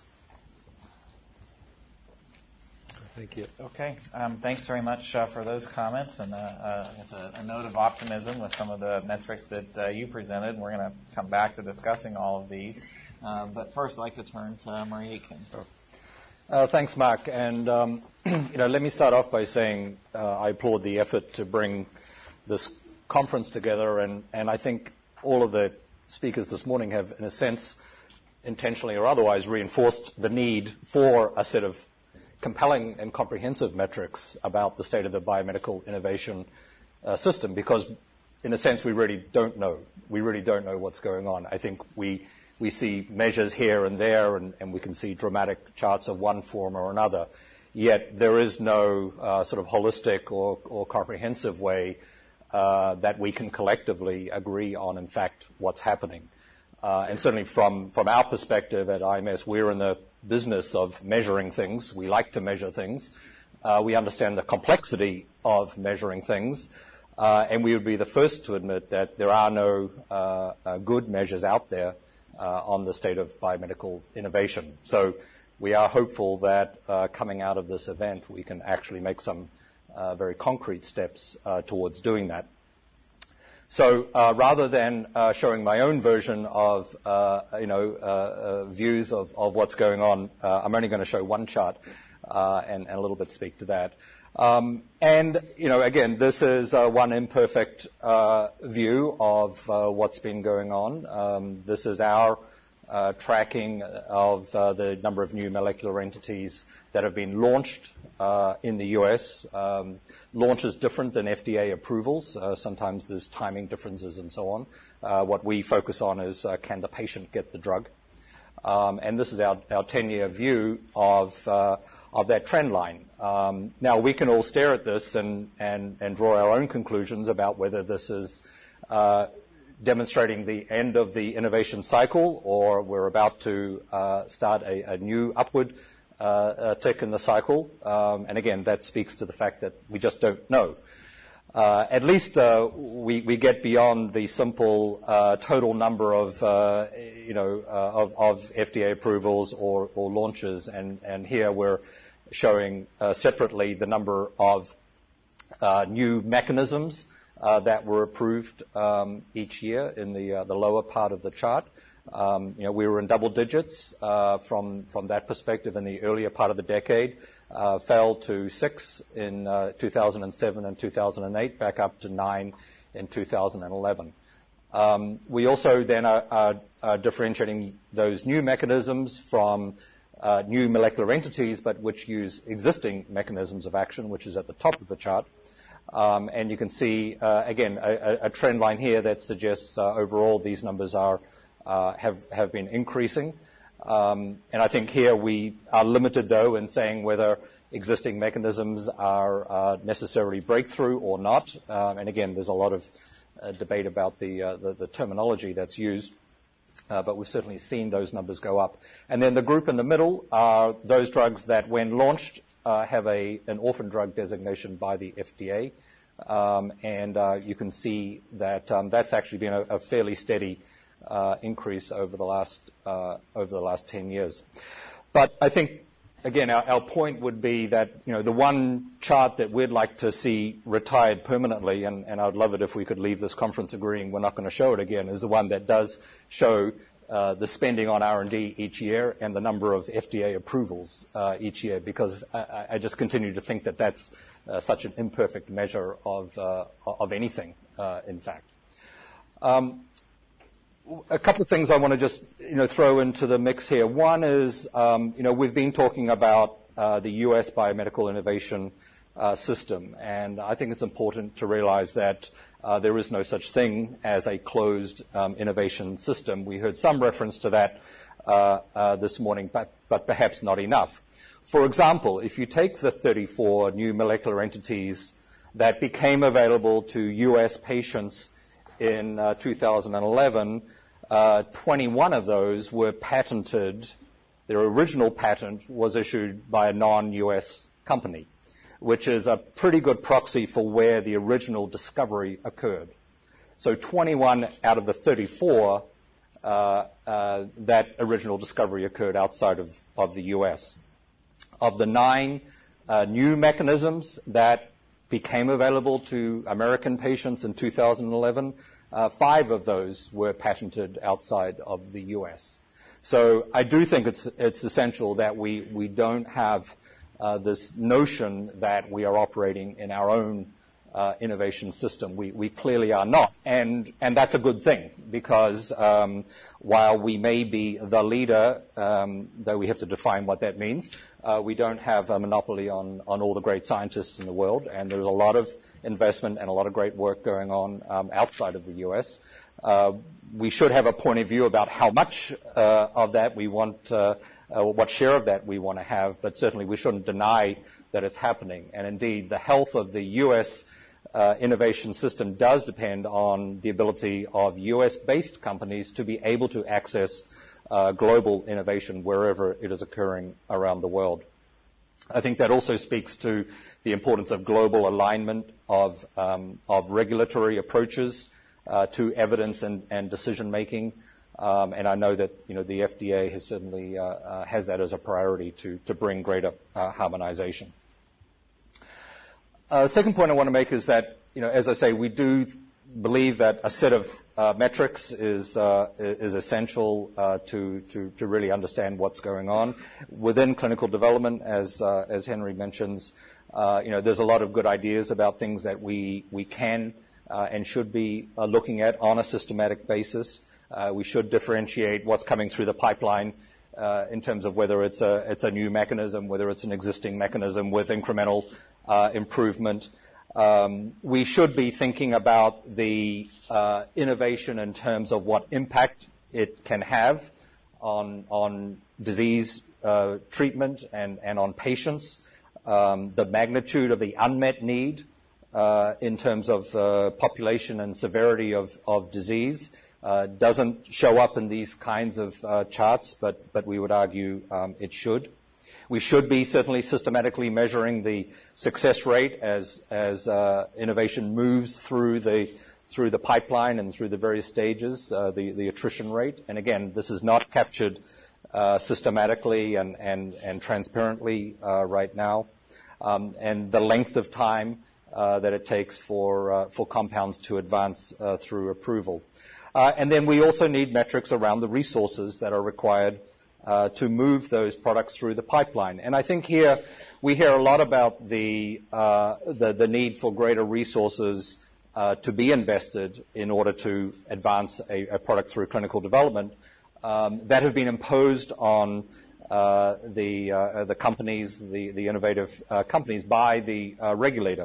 Thank you. Okay. Um, thanks very much uh, for those comments, and uh, uh, it's a, a note of optimism with some of the metrics that uh, you presented. We're going to come back to discussing all of these. Uh, but first, I'd like to turn to Murray Aitken. Uh, thanks, Mark. And um, you know, let me start off by saying uh, I applaud the effort to bring this conference together, and, and I think all of the speakers this morning have, in a sense, intentionally or otherwise, reinforced the need for a set of compelling and comprehensive metrics about the state of the biomedical innovation uh, system, because in a sense we really don't know. We really don't know what's going on. I think we we see measures here and there, and, and we can see dramatic charts of one form or another, yet there is no uh, sort of holistic or, or comprehensive way uh, that we can collectively agree on, in fact, what's happening. Uh, and certainly from, from our perspective at I M S, we're in the business of measuring things. We like to measure things. Uh, we understand the complexity of measuring things. Uh, and we would be the first to admit that there are no uh, uh, good measures out there uh, on the state of biomedical innovation. So we are hopeful that uh, coming out of this event, we can actually make some uh, very concrete steps uh, towards doing that. So uh, rather than uh, showing my own version of, uh, you know, uh, uh, views of, of what's going on, uh, I'm only going to show one chart uh, and, and a little bit speak to that. Um, and, you know, again, this is uh, one imperfect uh, view of uh, what's been going on. Um, this is our uh, tracking of uh, the number of new molecular entities that have been launched uh, in the U S. Um, launch is different than F D A approvals. Uh, sometimes there's timing differences and so on. Uh, what we focus on is uh, can the patient get the drug? Um, and this is our, our ten-year view of uh, of that trend line. Um, now, we can all stare at this and, and, and draw our own conclusions about whether this is uh, demonstrating the end of the innovation cycle or we're about to uh, start a, a new upward uh, tick in the cycle. Um, and again, that speaks to the fact that we just don't know. Uh, at least uh, we, we get beyond the simple uh, total number of, uh, you know, uh, of, of F D A approvals or, or launches, and, and here we're showing uh, separately the number of uh, new mechanisms uh, that were approved um, each year in the uh, the lower part of the chart. Um, you know, we were in double digits uh, from from that perspective in the earlier part of the decade. Uh, fell to six in uh, two thousand seven and two thousand eight, back up to nine in two thousand eleven. Um, we also then are, are, are differentiating those new mechanisms from uh, new molecular entities, but which use existing mechanisms of action, which is at the top of the chart. Um, and you can see, uh, again, a, a trend line here that suggests uh, overall these numbers are uh, have, have been increasing. Um, and I think here we are limited, though, in saying whether existing mechanisms are uh, necessarily breakthrough or not. Um, and again, there's a lot of uh, debate about the, uh, the, the terminology that's used. Uh, but we've certainly seen those numbers go up. And then the group in the middle are those drugs that, when launched, uh, have a, an orphan drug designation by the F D A. Um, and uh, you can see that um, that's actually been a, a fairly steady Uh, increase over the last uh, over the last ten years. But I think, again, our, our point would be that, you know, the one chart that we'd like to see retired permanently, and, and I'd love it if we could leave this conference agreeing we're not going to show it again, is the one that does show uh, the spending on R and D each year and the number of F D A approvals uh, each year, because I, I just continue to think that that's uh, such an imperfect measure of uh, of anything, uh, in fact. Um, A couple of things I want to just, you know, throw into the mix here. One is, um, you know, we've been talking about uh, the U S biomedical innovation uh, system, and I think it's important to realize that uh, there is no such thing as a closed um, innovation system. We heard some reference to that uh, uh, this morning, but, but perhaps not enough. For example, if you take the thirty-four new molecular entities that became available to U S patients in uh, two thousand eleven, uh, twenty-one of those were patented. Their original patent was issued by a non-U S company, which is a pretty good proxy for where the original discovery occurred. So twenty-one out of the thirty-four, uh, uh, that original discovery occurred outside of, of the U S. Of the nine uh, new mechanisms that became available to American patients in two thousand eleven, uh, five of those were patented outside of the U S. So I do think it's, it's essential that we, we don't have uh, this notion that we are operating in our own uh, innovation system. We, we clearly are not. And, and that's a good thing, because um, while we may be the leader, um, though we have to define what that means, Uh, we don't have a monopoly on, on all the great scientists in the world, and there's a lot of investment and a lot of great work going on um, outside of the U S. Uh, we should have a point of view about how much uh, of that we want, uh, uh, what share of that we want to have, but certainly we shouldn't deny that it's happening. And indeed, the health of the U S uh, innovation system does depend on the ability of U S-based companies to be able to access Uh, global innovation wherever it is occurring around the world. I think that also speaks to the importance of global alignment of, um, of regulatory approaches uh, to evidence and, and decision making. Um, and I know that, you know, the F D A has certainly uh, uh, has that as a priority to, to bring greater uh, harmonization. Uh, second point I want to make is that, you know, as I say, we do believe that a set of uh, metrics is uh, is essential uh, to, to to really understand what's going on within clinical development. As uh, as Henry mentions, Uh, you know, there's a lot of good ideas about things that we, we can uh, and should be uh, looking at on a systematic basis. Uh, we should differentiate what's coming through the pipeline uh, in terms of whether it's a, it's a new mechanism, whether it's an existing mechanism with incremental uh, improvement. Um, we should be thinking about the uh, innovation in terms of what impact it can have on, on disease uh, treatment and, and on patients. Um, the magnitude of the unmet need uh, in terms of uh, population and severity of, of disease uh, doesn't show up in these kinds of uh, charts, but, but we would argue um, it should. We should be certainly systematically measuring the success rate as, as uh, innovation moves through the, through the pipeline and through the various stages, uh, the, the attrition rate. And again, this is not captured Uh, systematically and, and, and transparently uh, right now, um, and the length of time uh, that it takes for, uh, for compounds to advance uh, through approval. Uh, and then we also need metrics around the resources that are required uh, to move those products through the pipeline. And I think here we hear a lot about the, uh, the, the need for greater resources uh, to be invested in order to advance a, a product through clinical development. Um, that have been imposed on uh, the, uh, the companies, the, the innovative uh, companies, by the uh, regulator.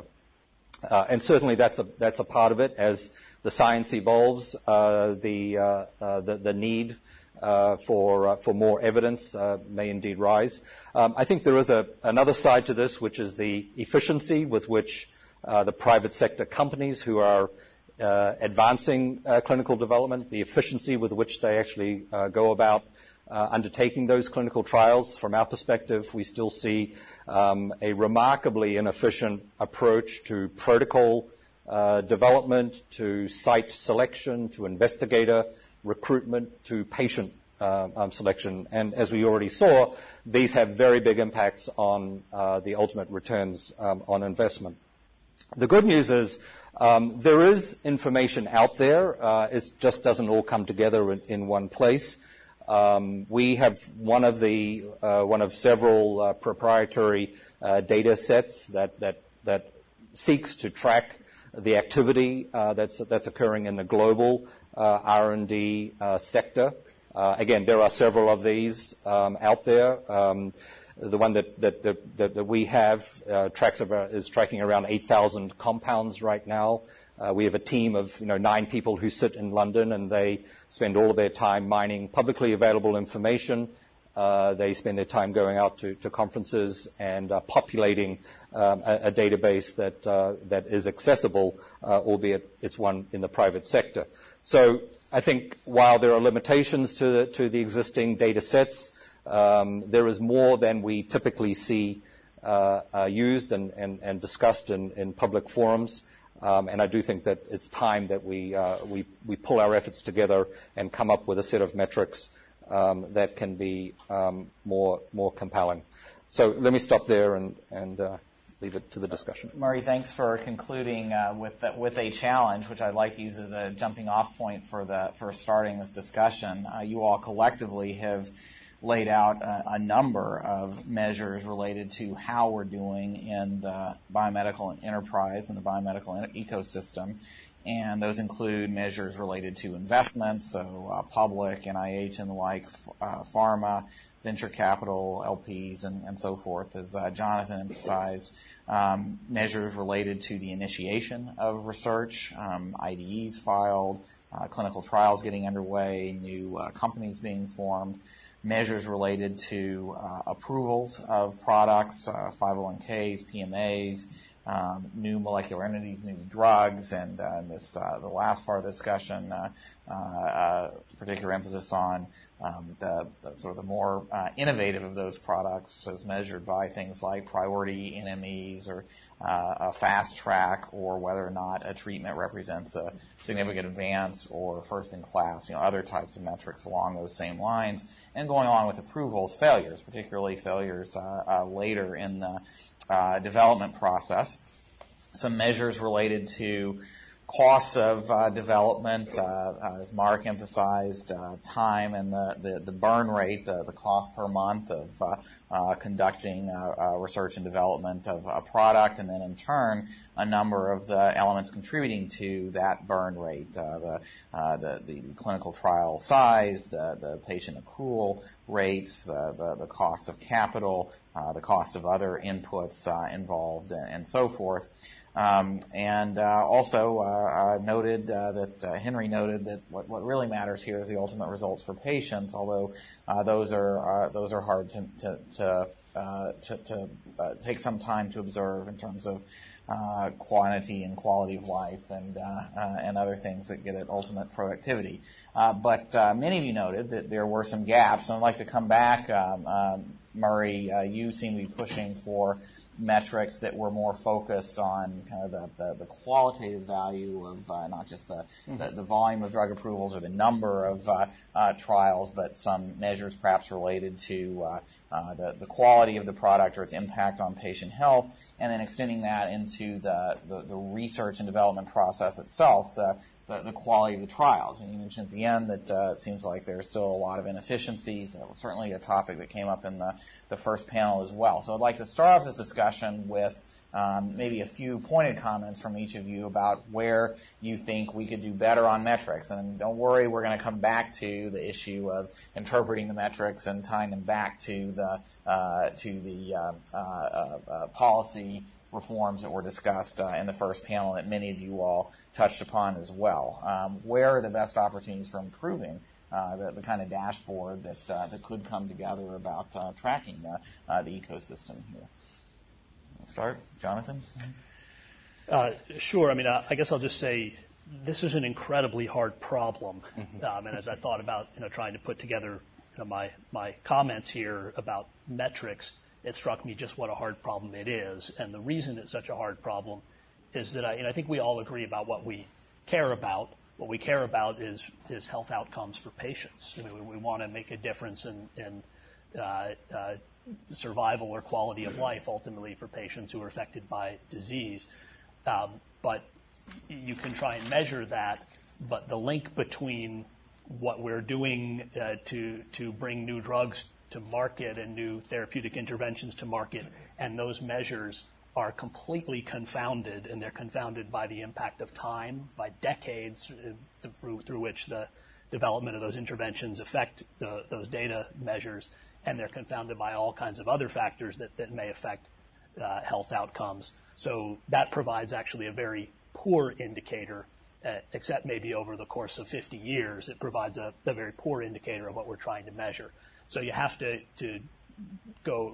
Uh, and certainly that's a, that's a part of it. As the science evolves, uh, the, uh, uh, the, the need uh, for, uh, for more evidence uh, may indeed rise. Um, I think there is a, another side to this, which is the efficiency with which uh, the private sector companies who are Uh, advancing uh, clinical development, the efficiency with which they actually uh, go about uh, undertaking those clinical trials. From our perspective, we still see um, a remarkably inefficient approach to protocol uh, development, to site selection, to investigator recruitment, to patient uh, um, selection. And as we already saw, these have very big impacts on uh, the ultimate returns um, on investment. The good news is Um, there is information out there. Uh, it just doesn't all come together in, in one place. Um, we have one of the uh, one of several uh, proprietary uh, data sets that that that seeks to track the activity uh, that's that's occurring in the global uh, R and D uh, sector. Uh, again, there are several of these um, out there. Um, The one that, that, that, that we have uh, tracks about, is tracking around eight thousand compounds right now. Uh, we have a team of you know, nine people who sit in London, and they spend all of their time mining publicly available information. Uh, they spend their time going out to, to conferences and uh, populating um, a, a database that, uh, that is accessible, uh, albeit it's one in the private sector. So I think while there are limitations to the, to the existing data sets, Um, there is more than we typically see uh, uh, used and, and, and discussed in, in public forums. Um, and I do think that it's time that we, uh, we, we pull our efforts together and come up with a set of metrics um, that can be um, more, more compelling. So let me stop there and, and uh, leave it to the discussion. Murray, thanks for concluding uh, with, the, with a challenge, which I'd like to use as a jumping off point for, the, for starting this discussion. Uh, you all collectively have laid out a, a number of measures related to how we're doing in the biomedical enterprise and the biomedical ecosystem. And those include measures related to investments, so uh, public, N I H and the like, uh, pharma, venture capital, L Ps, and, and so forth, as uh, Jonathan emphasized. Um, measures related to the initiation of research, um, I D Es filed, uh, clinical trials getting underway, new uh, companies being formed. Measures related to uh, approvals of products, uh, five oh one Ks, P M As, um, new molecular entities, new drugs, and uh, this uh, the last part of the discussion, uh, uh, particular emphasis on um, the, the sort of the more uh, innovative of those products as measured by things like priority N M Es or uh, a fast track, or whether or not a treatment represents a significant advance or first in class, you know, other types of metrics along those same lines. And going on with approvals, failures, particularly failures uh, uh, later in the uh, development process. Some measures related to costs of uh, development, uh, uh, as Mark emphasized, uh, time and the, the, the burn rate, the, the cost per month of uh, uh, conducting uh, uh, research and development of a product, and then in turn a number of the elements contributing to that burn rate, uh, the, uh, the the clinical trial size, the, the patient accrual rates, the, the, the cost of capital, uh, the cost of other inputs uh, involved, and, and so forth. Um, and uh, also uh, uh, noted uh, that uh, Henry noted that what, what really matters here is the ultimate results for patients. Although uh, those are uh, those are hard to to to, uh, to, to uh, take some time to observe in terms of uh, quantity and quality of life and uh, uh, and other things that get at ultimate productivity. Uh, but uh, many of you noted that there were some gaps, and I'd like to come back. Um, um, Murray, uh, you seem to be pushing for metrics that were more focused on kind of the, the, the qualitative value of uh, not just the, mm-hmm. the, the volume of drug approvals or the number of uh, uh, trials, but some measures perhaps related to uh, uh, the, the quality of the product or its impact on patient health, and then extending that into the, the, the research and development process itself, the, the, the quality of the trials. And you mentioned at the end that uh, it seems like there's still a lot of inefficiencies. That was certainly a topic that came up in the the first panel as well. So I'd like to start off this discussion with um, maybe a few pointed comments from each of you about where you think we could do better on metrics. And don't worry, we're going to come back to the issue of interpreting the metrics and tying them back to the uh, to the uh, uh, uh, policy reforms that were discussed uh, in the first panel that many of you all touched upon as well. Um, where are the best opportunities for improving Uh, the, the kind of dashboard that uh, that could come together about uh, tracking the, uh, the ecosystem here? We'll start, Jonathan? Uh, sure. I mean, I, I guess I'll just say this is an incredibly hard problem. Mm-hmm. Um, and as I thought about, you know, trying to put together you know, my my comments here about metrics, it struck me just what a hard problem it is. And the reason it's such a hard problem is that I, and I think we all agree about what we care about. What we care about is is health outcomes for patients. I mean, we, we want to make a difference in, in uh, uh, survival or quality of life, ultimately, for patients who are affected by disease. Um, but you can try and measure that, but the link between what we're doing uh, to to bring new drugs to market and new therapeutic interventions to market and those measures are completely confounded, and they're confounded by the impact of time, by decades through, through which the development of those interventions affect the, those data measures, and they're confounded by all kinds of other factors that, that may affect uh, health outcomes. So that provides actually a very poor indicator, uh, except maybe over the course of fifty years, it provides a, a very poor indicator of what we're trying to measure. So you have to, to go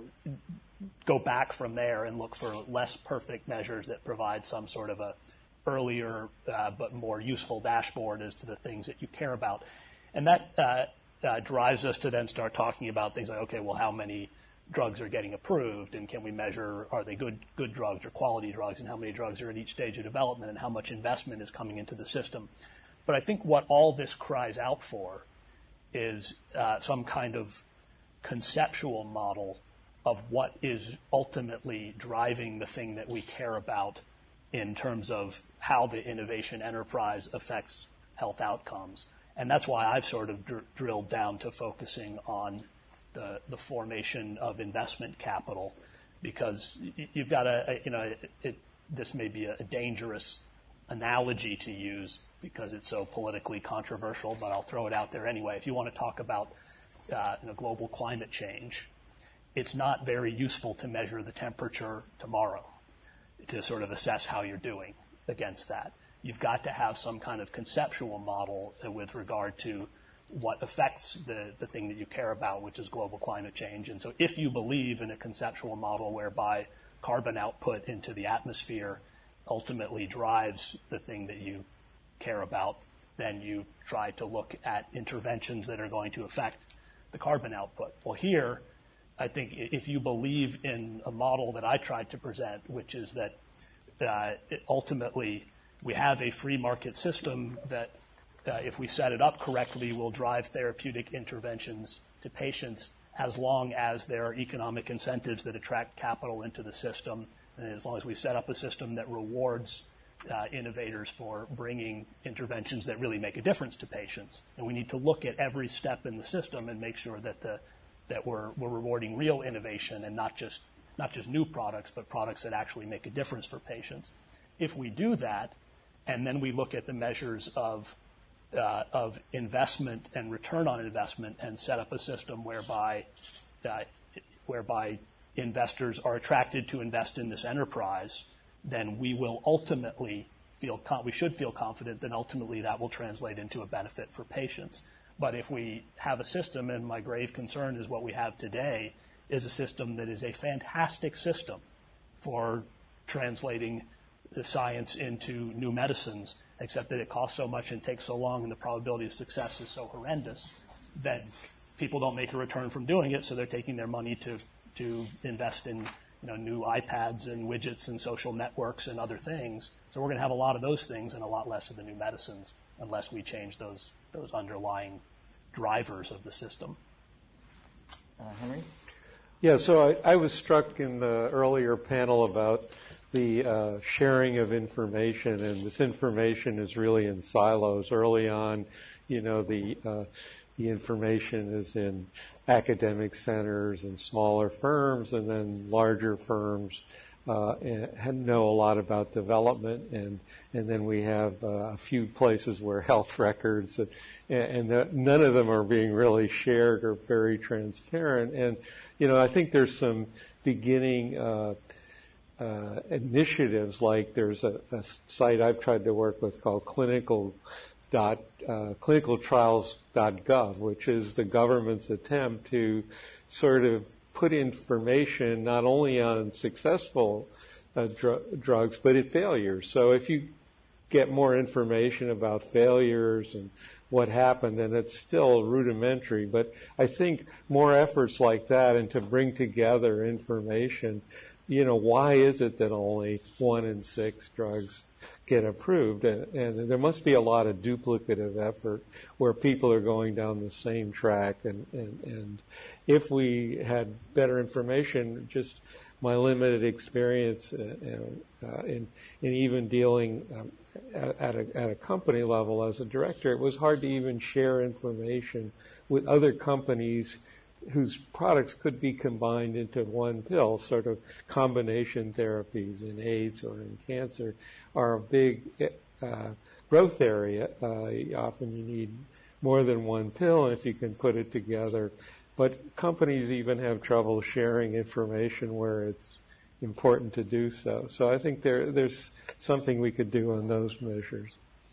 go back from there and look for less perfect measures that provide some sort of a earlier uh, but more useful dashboard as to the things that you care about. And that uh, uh, drives us to then start talking about things like, okay, well, how many drugs are getting approved, and can we measure, are they good good drugs or quality drugs, and how many drugs are at each stage of development, and how much investment is coming into the system. But I think what all this cries out for is uh, some kind of conceptual model of what is ultimately driving the thing that we care about in terms of how the innovation enterprise affects health outcomes. And that's why I've sort of dr- drilled down to focusing on the, the formation of investment capital, because y- you've got a, a you know, it, it, this may be a, a dangerous analogy to use because it's so politically controversial, but I'll throw it out there anyway. If you want to talk about uh, you know, global climate change, it's not very useful to measure the temperature tomorrow to sort of assess how you're doing against that. You've got to have some kind of conceptual model with regard to what affects the, the thing that you care about, which is global climate change. And so if you believe in a conceptual model whereby carbon output into the atmosphere ultimately drives the thing that you care about, then you try to look at interventions that are going to affect the carbon output. Well, here, I think if you believe in a model that I tried to present, which is that uh, it ultimately we have a free market system that, uh, if we set it up correctly, will drive therapeutic interventions to patients as long as there are economic incentives that attract capital into the system, and as long as we set up a system that rewards uh, innovators for bringing interventions that really make a difference to patients. And we need to look at every step in the system and make sure that the that we're we're rewarding real innovation and not just not just new products, but products that actually make a difference for patients. If we do that, and then we look at the measures of uh, of investment and return on investment, and set up a system whereby uh, whereby investors are attracted to invest in this enterprise, then we will ultimately feel we should feel confident that ultimately that will translate into a benefit for patients. But if we have a system, and my grave concern is what we have today, is a system that is a fantastic system for translating the science into new medicines, except that it costs so much and takes so long, and the probability of success is so horrendous that people don't make a return from doing it, so they're taking their money to to invest in you know, new iPads and widgets and social networks and other things. So we're going to have a lot of those things and a lot less of the new medicines unless we change those those underlying drivers of the system. Uh, Henry? Yeah, so I, I was struck in the earlier panel about the uh, sharing of information, and this information is really in silos. Early on, you know, the uh, the information is in academic centers and smaller firms, and then larger firms uh, and know a lot about development, and and then we have uh, a few places where health records, and, and the, none of them are being really shared or very transparent. And you know, I think there's some beginning uh, uh, initiatives, like there's a, a site I've tried to work with called clinical dot uh, clinical trials dot gov, which is the government's attempt to sort of put information not only on successful uh, dr- drugs, but at failures. So if you get more information about failures and what happened, then it's still rudimentary. But I think more efforts like that, and to bring together information, you know, why is it that only one in six drugs get approved? And, and there must be a lot of duplicative effort where people are going down the same track. And, and, and if we had better information, just my limited experience uh, uh, in, in even dealing um, at, at, a, at a company level as a director, it was hard to even share information with other companies whose products could be combined into one pill. Sort of combination therapies in AIDS or in cancer are a big uh, growth area. Uh, often you need more than one pill if you can put it together. But companies even have trouble sharing information where it's important to do so. So I think there, there's something we could do on those measures.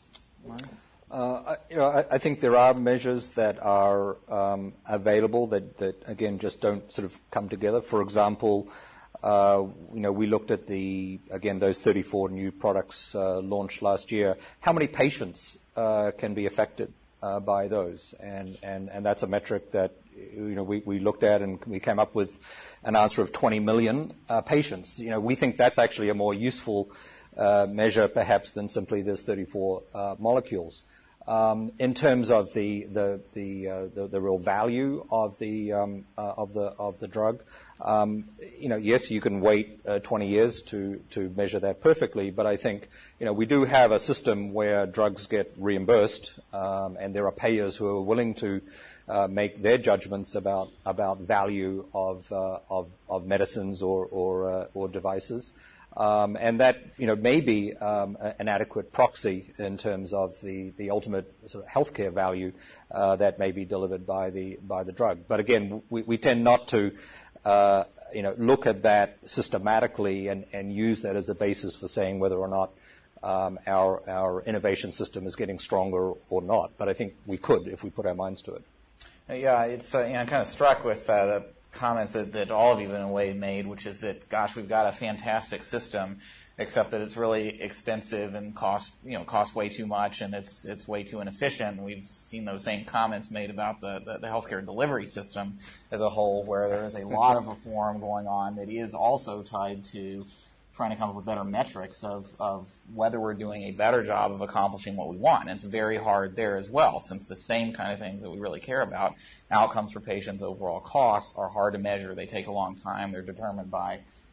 Uh, you know, I, I think there are measures that are um, available that, that, again, just don't sort of come together. For example, uh, you know, we looked at the, again, those thirty-four new products uh, launched last year. How many patients uh, can be affected uh, by those? And, and, and that's a metric that, you know, we, we looked at, and we came up with an answer of twenty million uh, patients. You know, we think that's actually a more useful uh, measure, perhaps, than simply there's thirty-four uh, molecules. Um, in terms of the the the, uh, the the real value of the um, uh, of the of the drug, um, you know, yes, you can wait uh, twenty years to to measure that perfectly, but I think, you know, we do have a system where drugs get reimbursed, um, and there are payers who are willing to uh, make their judgments about about value of uh, of of medicines or or uh, or devices. Um, and that, you know, may be um, an adequate proxy in terms of the, the ultimate sort of healthcare value uh, that may be delivered by the by the drug. But again, we, we tend not to, uh, you know, look at that systematically and, and use that as a basis for saying whether or not um, our our innovation system is getting stronger or not. But I think we could if we put our minds to it. Yeah, it's uh, you know, I'm kind of struck with uh, the comments that, that all of you in a way made, which is that, gosh, we've got a fantastic system, except that it's really expensive and costs, you know, costs way too much, and it's it's way too inefficient. And we've seen those same comments made about the, the, the healthcare delivery system as a whole, where there is a lot of reform going on that is also tied to trying to come up with better metrics of, of whether we're doing a better job of accomplishing what we want. And it's very hard there as well, since the same kind of things that we really care about, outcomes for patients, overall costs, are hard to measure. They take a long time. They're determined by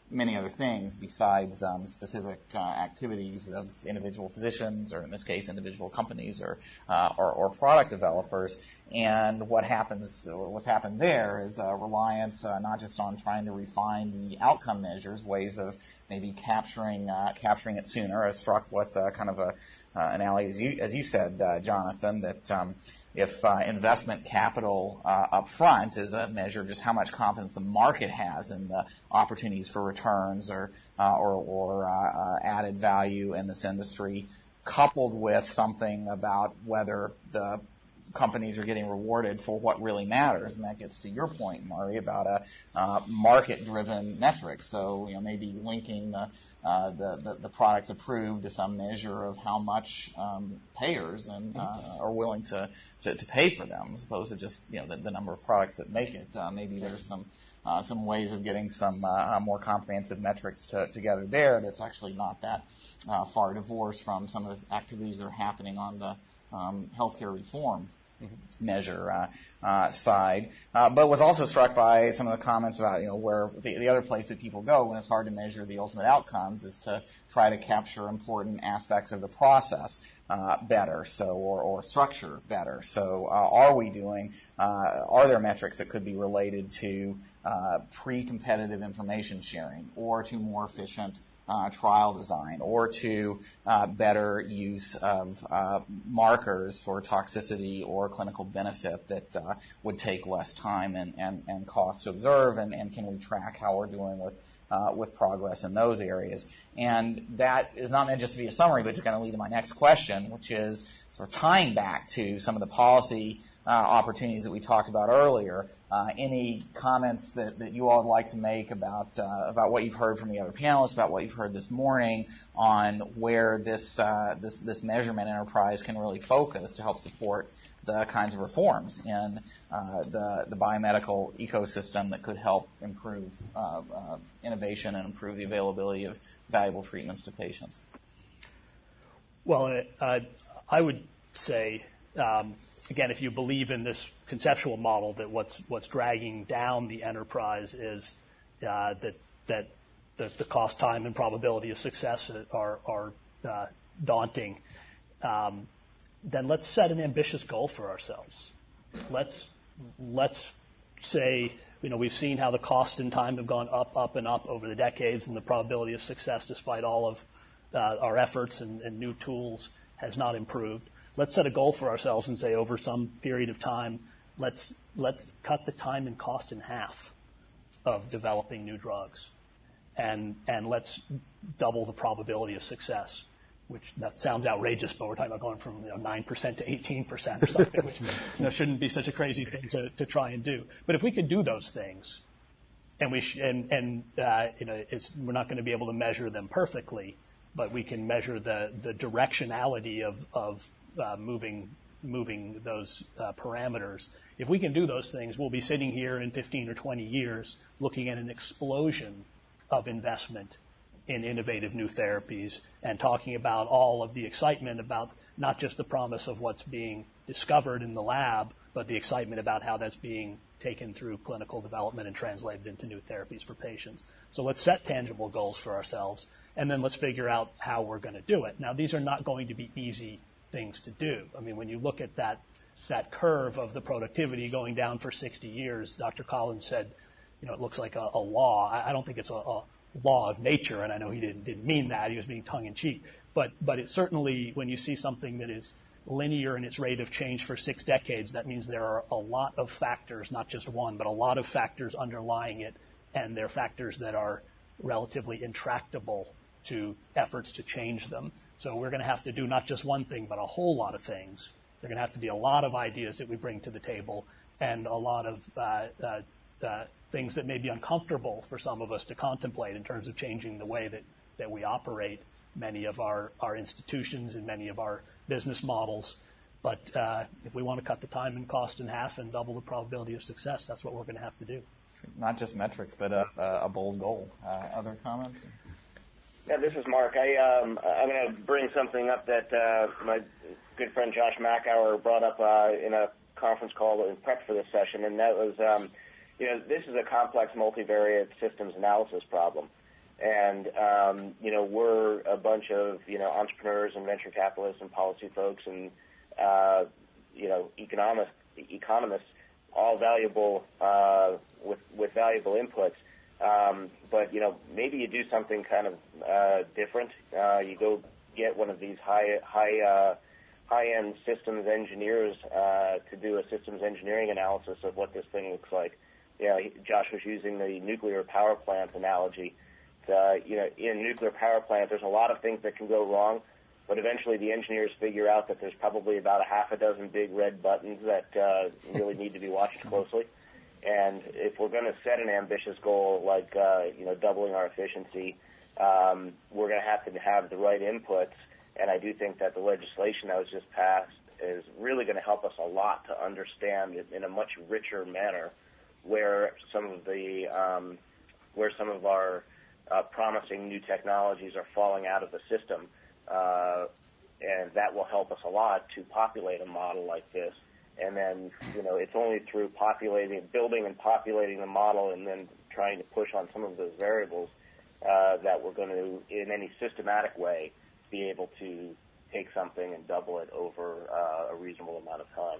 many other things besides um, specific uh, activities of individual physicians, or in this case, individual companies or, uh, or, or product developers. And what happens, or what's happened there is a reliance uh, not just on trying to refine the outcome measures, ways of maybe capturing uh, capturing it sooner. I was struck with uh, kind of a uh, analogy, as you, as you said, uh, Jonathan, that um, if uh, investment capital uh, up front is a measure of just how much confidence the market has in the opportunities for returns or uh, or, or uh, uh, added value in this industry, coupled with something about whether the companies are getting rewarded for what really matters, and that gets to your point, Murray, about a uh, market-driven metrics. So, you know, maybe linking the, uh, the, the the products approved to some measure of how much um, payers and uh, are willing to, to to pay for them, as opposed to just, you know, the, the number of products that make it. Uh, maybe there's some uh, some ways of getting some uh, more comprehensive metrics to, together there that's actually not that uh, far divorced from some of the activities that are happening on the um, healthcare reform Mm-hmm. measure uh, uh, side, uh, but was also struck by some of the comments about, you know, where the, the other place that people go when it's hard to measure the ultimate outcomes is to try to capture important aspects of the process uh, better, so or, or structure better. So, uh, are we doing? Uh, are there metrics that could be related to uh, pre-competitive information sharing, or to more efficient Uh, trial design, or to uh, better use of uh, markers for toxicity or clinical benefit that uh, would take less time and, and, and cost to observe, and, and can we track how we're doing with uh, with progress in those areas? And that is not meant just to be a summary, but it's going to lead to my next question, which is sort of tying back to some of the policy uh, opportunities that we talked about earlier. Uh, any comments that, that you all would like to make about uh, about what you've heard from the other panelists, about what you've heard this morning on where this uh, this this measurement enterprise can really focus to help support the kinds of reforms in uh, the the biomedical ecosystem that could help improve uh, uh, innovation and improve the availability of valuable treatments to patients? Well, uh, I would say, um, again, if you believe in this conceptual model that what's what's dragging down the enterprise is uh, that that the, the cost, time, and probability of success are are uh, daunting, um, then let's set an ambitious goal for ourselves. Let's let's say, you know, we've seen how the cost and time have gone up, up, and up over the decades, and the probability of success, despite all of uh, our efforts and, and new tools, has not improved. Let's set a goal for ourselves and say, over some period of time, let's let's cut the time and cost in half of developing new drugs, and and let's double the probability of success. Which that sounds outrageous, but we're talking about going from, you know, nine percent to eighteen percent or something, which, you know, shouldn't be such a crazy thing to, to try and do. But if we could do those things, and we sh- and and uh, you know, it's, we're not going to be able to measure them perfectly, but we can measure the the directionality of of uh, moving moving those uh, parameters. If we can do those things, we'll be sitting here in fifteen or twenty years looking at an explosion of investment in innovative new therapies, and talking about all of the excitement about not just the promise of what's being discovered in the lab, but the excitement about how that's being taken through clinical development and translated into new therapies for patients. So let's set tangible goals for ourselves, and then let's figure out how we're going to do it. Now, these are not going to be easy things to do. I mean, when you look at that that curve of the productivity going down for sixty years, Doctor Collins said, you know, it looks like a, a law. I, I don't think it's a, a law of nature, and I know he didn't, didn't mean that. He was being tongue-in-cheek. But but it certainly, when you see something that is linear in its rate of change for six decades, that means there are a lot of factors, not just one, but a lot of factors underlying it, and they're factors that are relatively intractable to efforts to change them. So we're going to have to do not just one thing, but a whole lot of things. There are going to have to be a lot of ideas that we bring to the table, and a lot of uh, uh, uh, things that may be uncomfortable for some of us to contemplate in terms of changing the way that, that we operate many of our, our institutions and many of our business models. But uh, if we want to cut the time and cost in half and double the probability of success, that's what we're going to have to do. Not just metrics, but a, a bold goal. Uh, other comments? Yeah, this is Mark. I, um, I'm going to bring something up that uh, my good friend Josh Mackauer brought up uh, in a conference call in prep for this session, and that was, um, you know, this is a complex multivariate systems analysis problem. And, um, you know, we're a bunch of, you know, entrepreneurs and venture capitalists and policy folks and, uh, you know, economists, economists, all valuable, uh, with, with valuable inputs. Um, but, you know, maybe you do something kind of, uh, different. Uh, you go get one of these high, high, uh, high-end systems engineers, uh, to do a systems engineering analysis of what this thing looks like. You know, Josh was using the nuclear power plant analogy. Uh, you know, in a nuclear power plant, there's a lot of things that can go wrong, but eventually the engineers figure out that there's probably about a half a dozen big red buttons that uh, really need to be watched closely. And if we're going to set an ambitious goal like, uh, you know, doubling our efficiency, um, we're going to have to have the right inputs. And I do think that the legislation that was just passed is really going to help us a lot to understand in a much richer manner where some of the um, where some of our Uh, promising new technologies are falling out of the system, uh, and that will help us a lot to populate a model like this. And then, you know, it's only through populating, building and populating the model and then trying to push on some of those variables uh, that we're going to, in any systematic way, be able to take something and double it over uh, a reasonable amount of time.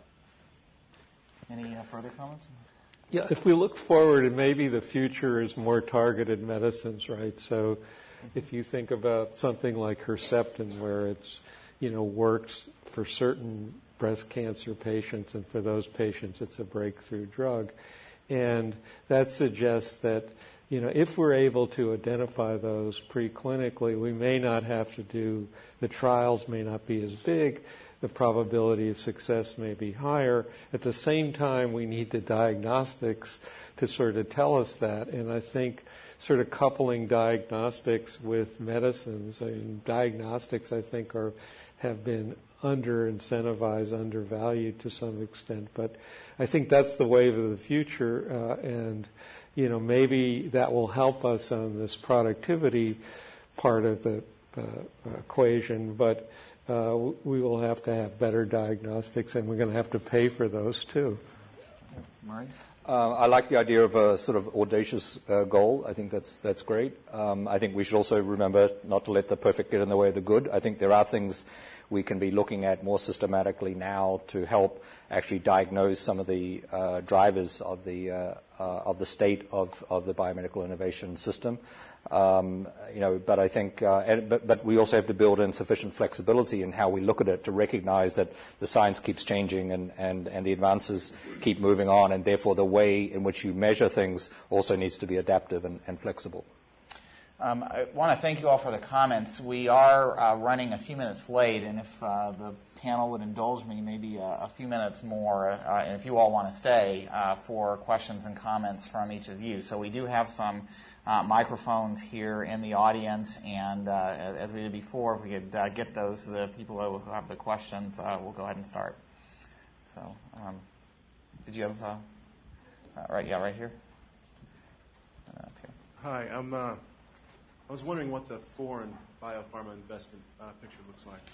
Any uh, further comments? Yeah, if we look forward, and maybe the future is more targeted medicines, right? So if you think about something like Herceptin, where it's, you know, works for certain breast cancer patients, and for those patients it's a breakthrough drug. And that suggests that, you know, if we're able to identify those preclinically, we may not have to do, the trials may not be as big, the probability of success may be higher. At the same time, we need the diagnostics to sort of tell us that. And I think sort of coupling diagnostics with medicines, I mean, diagnostics, I think, are have been under-incentivized, undervalued to some extent. But I think that's the wave of the future. Uh, and, you know, maybe that will help us on this productivity part of the uh, equation. But Uh, we will have to have better diagnostics, and we're going to have to pay for those too. Murray? Uh, I like the idea of a sort of audacious uh, goal. I think that's that's great. Um, I think we should also remember not to let the perfect get in the way of the good. I think there are things we can be looking at more systematically now to help actually diagnose some of the uh, drivers of the uh, uh, of the state of, of the biomedical innovation system. Um, you know, but I think, uh, and, but, but we also have to build in sufficient flexibility in how we look at it to recognize that the science keeps changing and, and, and the advances keep moving on, and therefore the way in which you measure things also needs to be adaptive and, and flexible. Um, I want to thank you all for the comments. We are uh, running a few minutes late, and if uh, the panel would indulge me, maybe a, a few minutes more, uh, and if you all want to stay uh, for questions and comments from each of you. So we do have some Uh, microphones here in the audience, and uh, as we did before, if we could uh, get those to the people who have the questions, uh, we'll go ahead and start. So, um, did you have, uh, uh, right, yeah, right here? Uh, up here. Hi, I'm, uh, I was wondering what the foreign biopharma investment uh, picture looks like.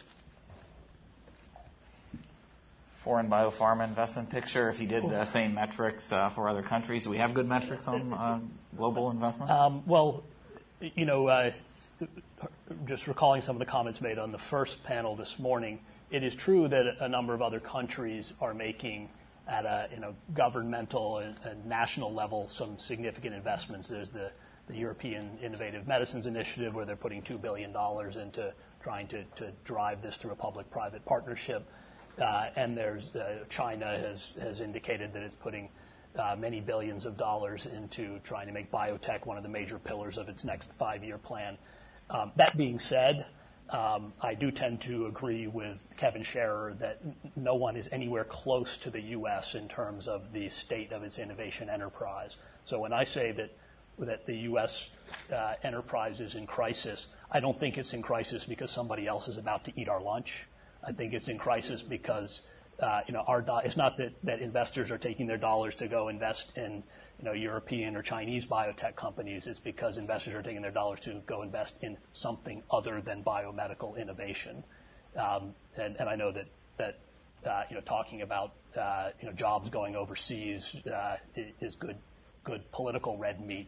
Foreign biopharma investment picture, if you did the same metrics uh, for other countries. Do we have good metrics on uh, global investment? Um, well, you know, uh, just recalling some of the comments made on the first panel this morning, it is true that a number of other countries are making at a you know, governmental and, and national level some significant investments. There's the, the European Innovative Medicines Initiative, where they're putting two billion dollars into trying to, to drive this through a public-private partnership. Uh, and there's uh, China has, has indicated that it's putting uh, many billions of dollars into trying to make biotech one of the major pillars of its next five-year plan. Um, that being said, um, I do tend to agree with Kevin Scherer that n- no one is anywhere close to the U S in terms of the state of its innovation enterprise. So when I say that that the U S uh, enterprise is in crisis, I don't think it's in crisis because somebody else is about to eat our lunch. I think it's in crisis because, uh, you know, our do- it's not that, that investors are taking their dollars to go invest in, you know, European or Chinese biotech companies. It's because investors are taking their dollars to go invest in something other than biomedical innovation. Um, and, and I know that, that uh, you know, talking about, uh, you know, jobs going overseas uh, is good, good political red meat.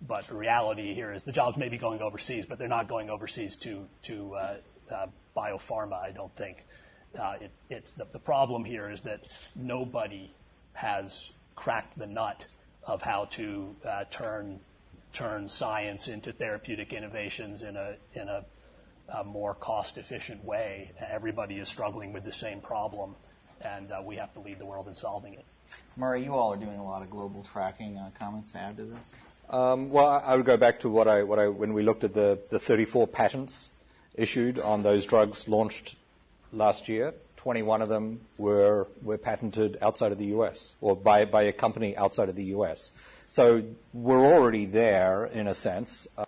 but the reality here is the jobs may be going overseas, but they're not going overseas to to uh, uh, biopharma, I don't think. Uh, it, it's the, the problem here is that nobody has cracked the nut of how to uh, turn turn science into therapeutic innovations in a in a, a more cost-efficient way. Everybody is struggling with the same problem, and uh, we have to lead the world in solving it. Murray, you all are doing a lot of global tracking. Uh, comments to add to this? Um, well, I would go back to what I, what I, when we looked at the, the thirty-four patents issued on those drugs launched last year, twenty-one of them were, were patented outside of the U S or by, by a company outside of the U S. So we're already there in a sense.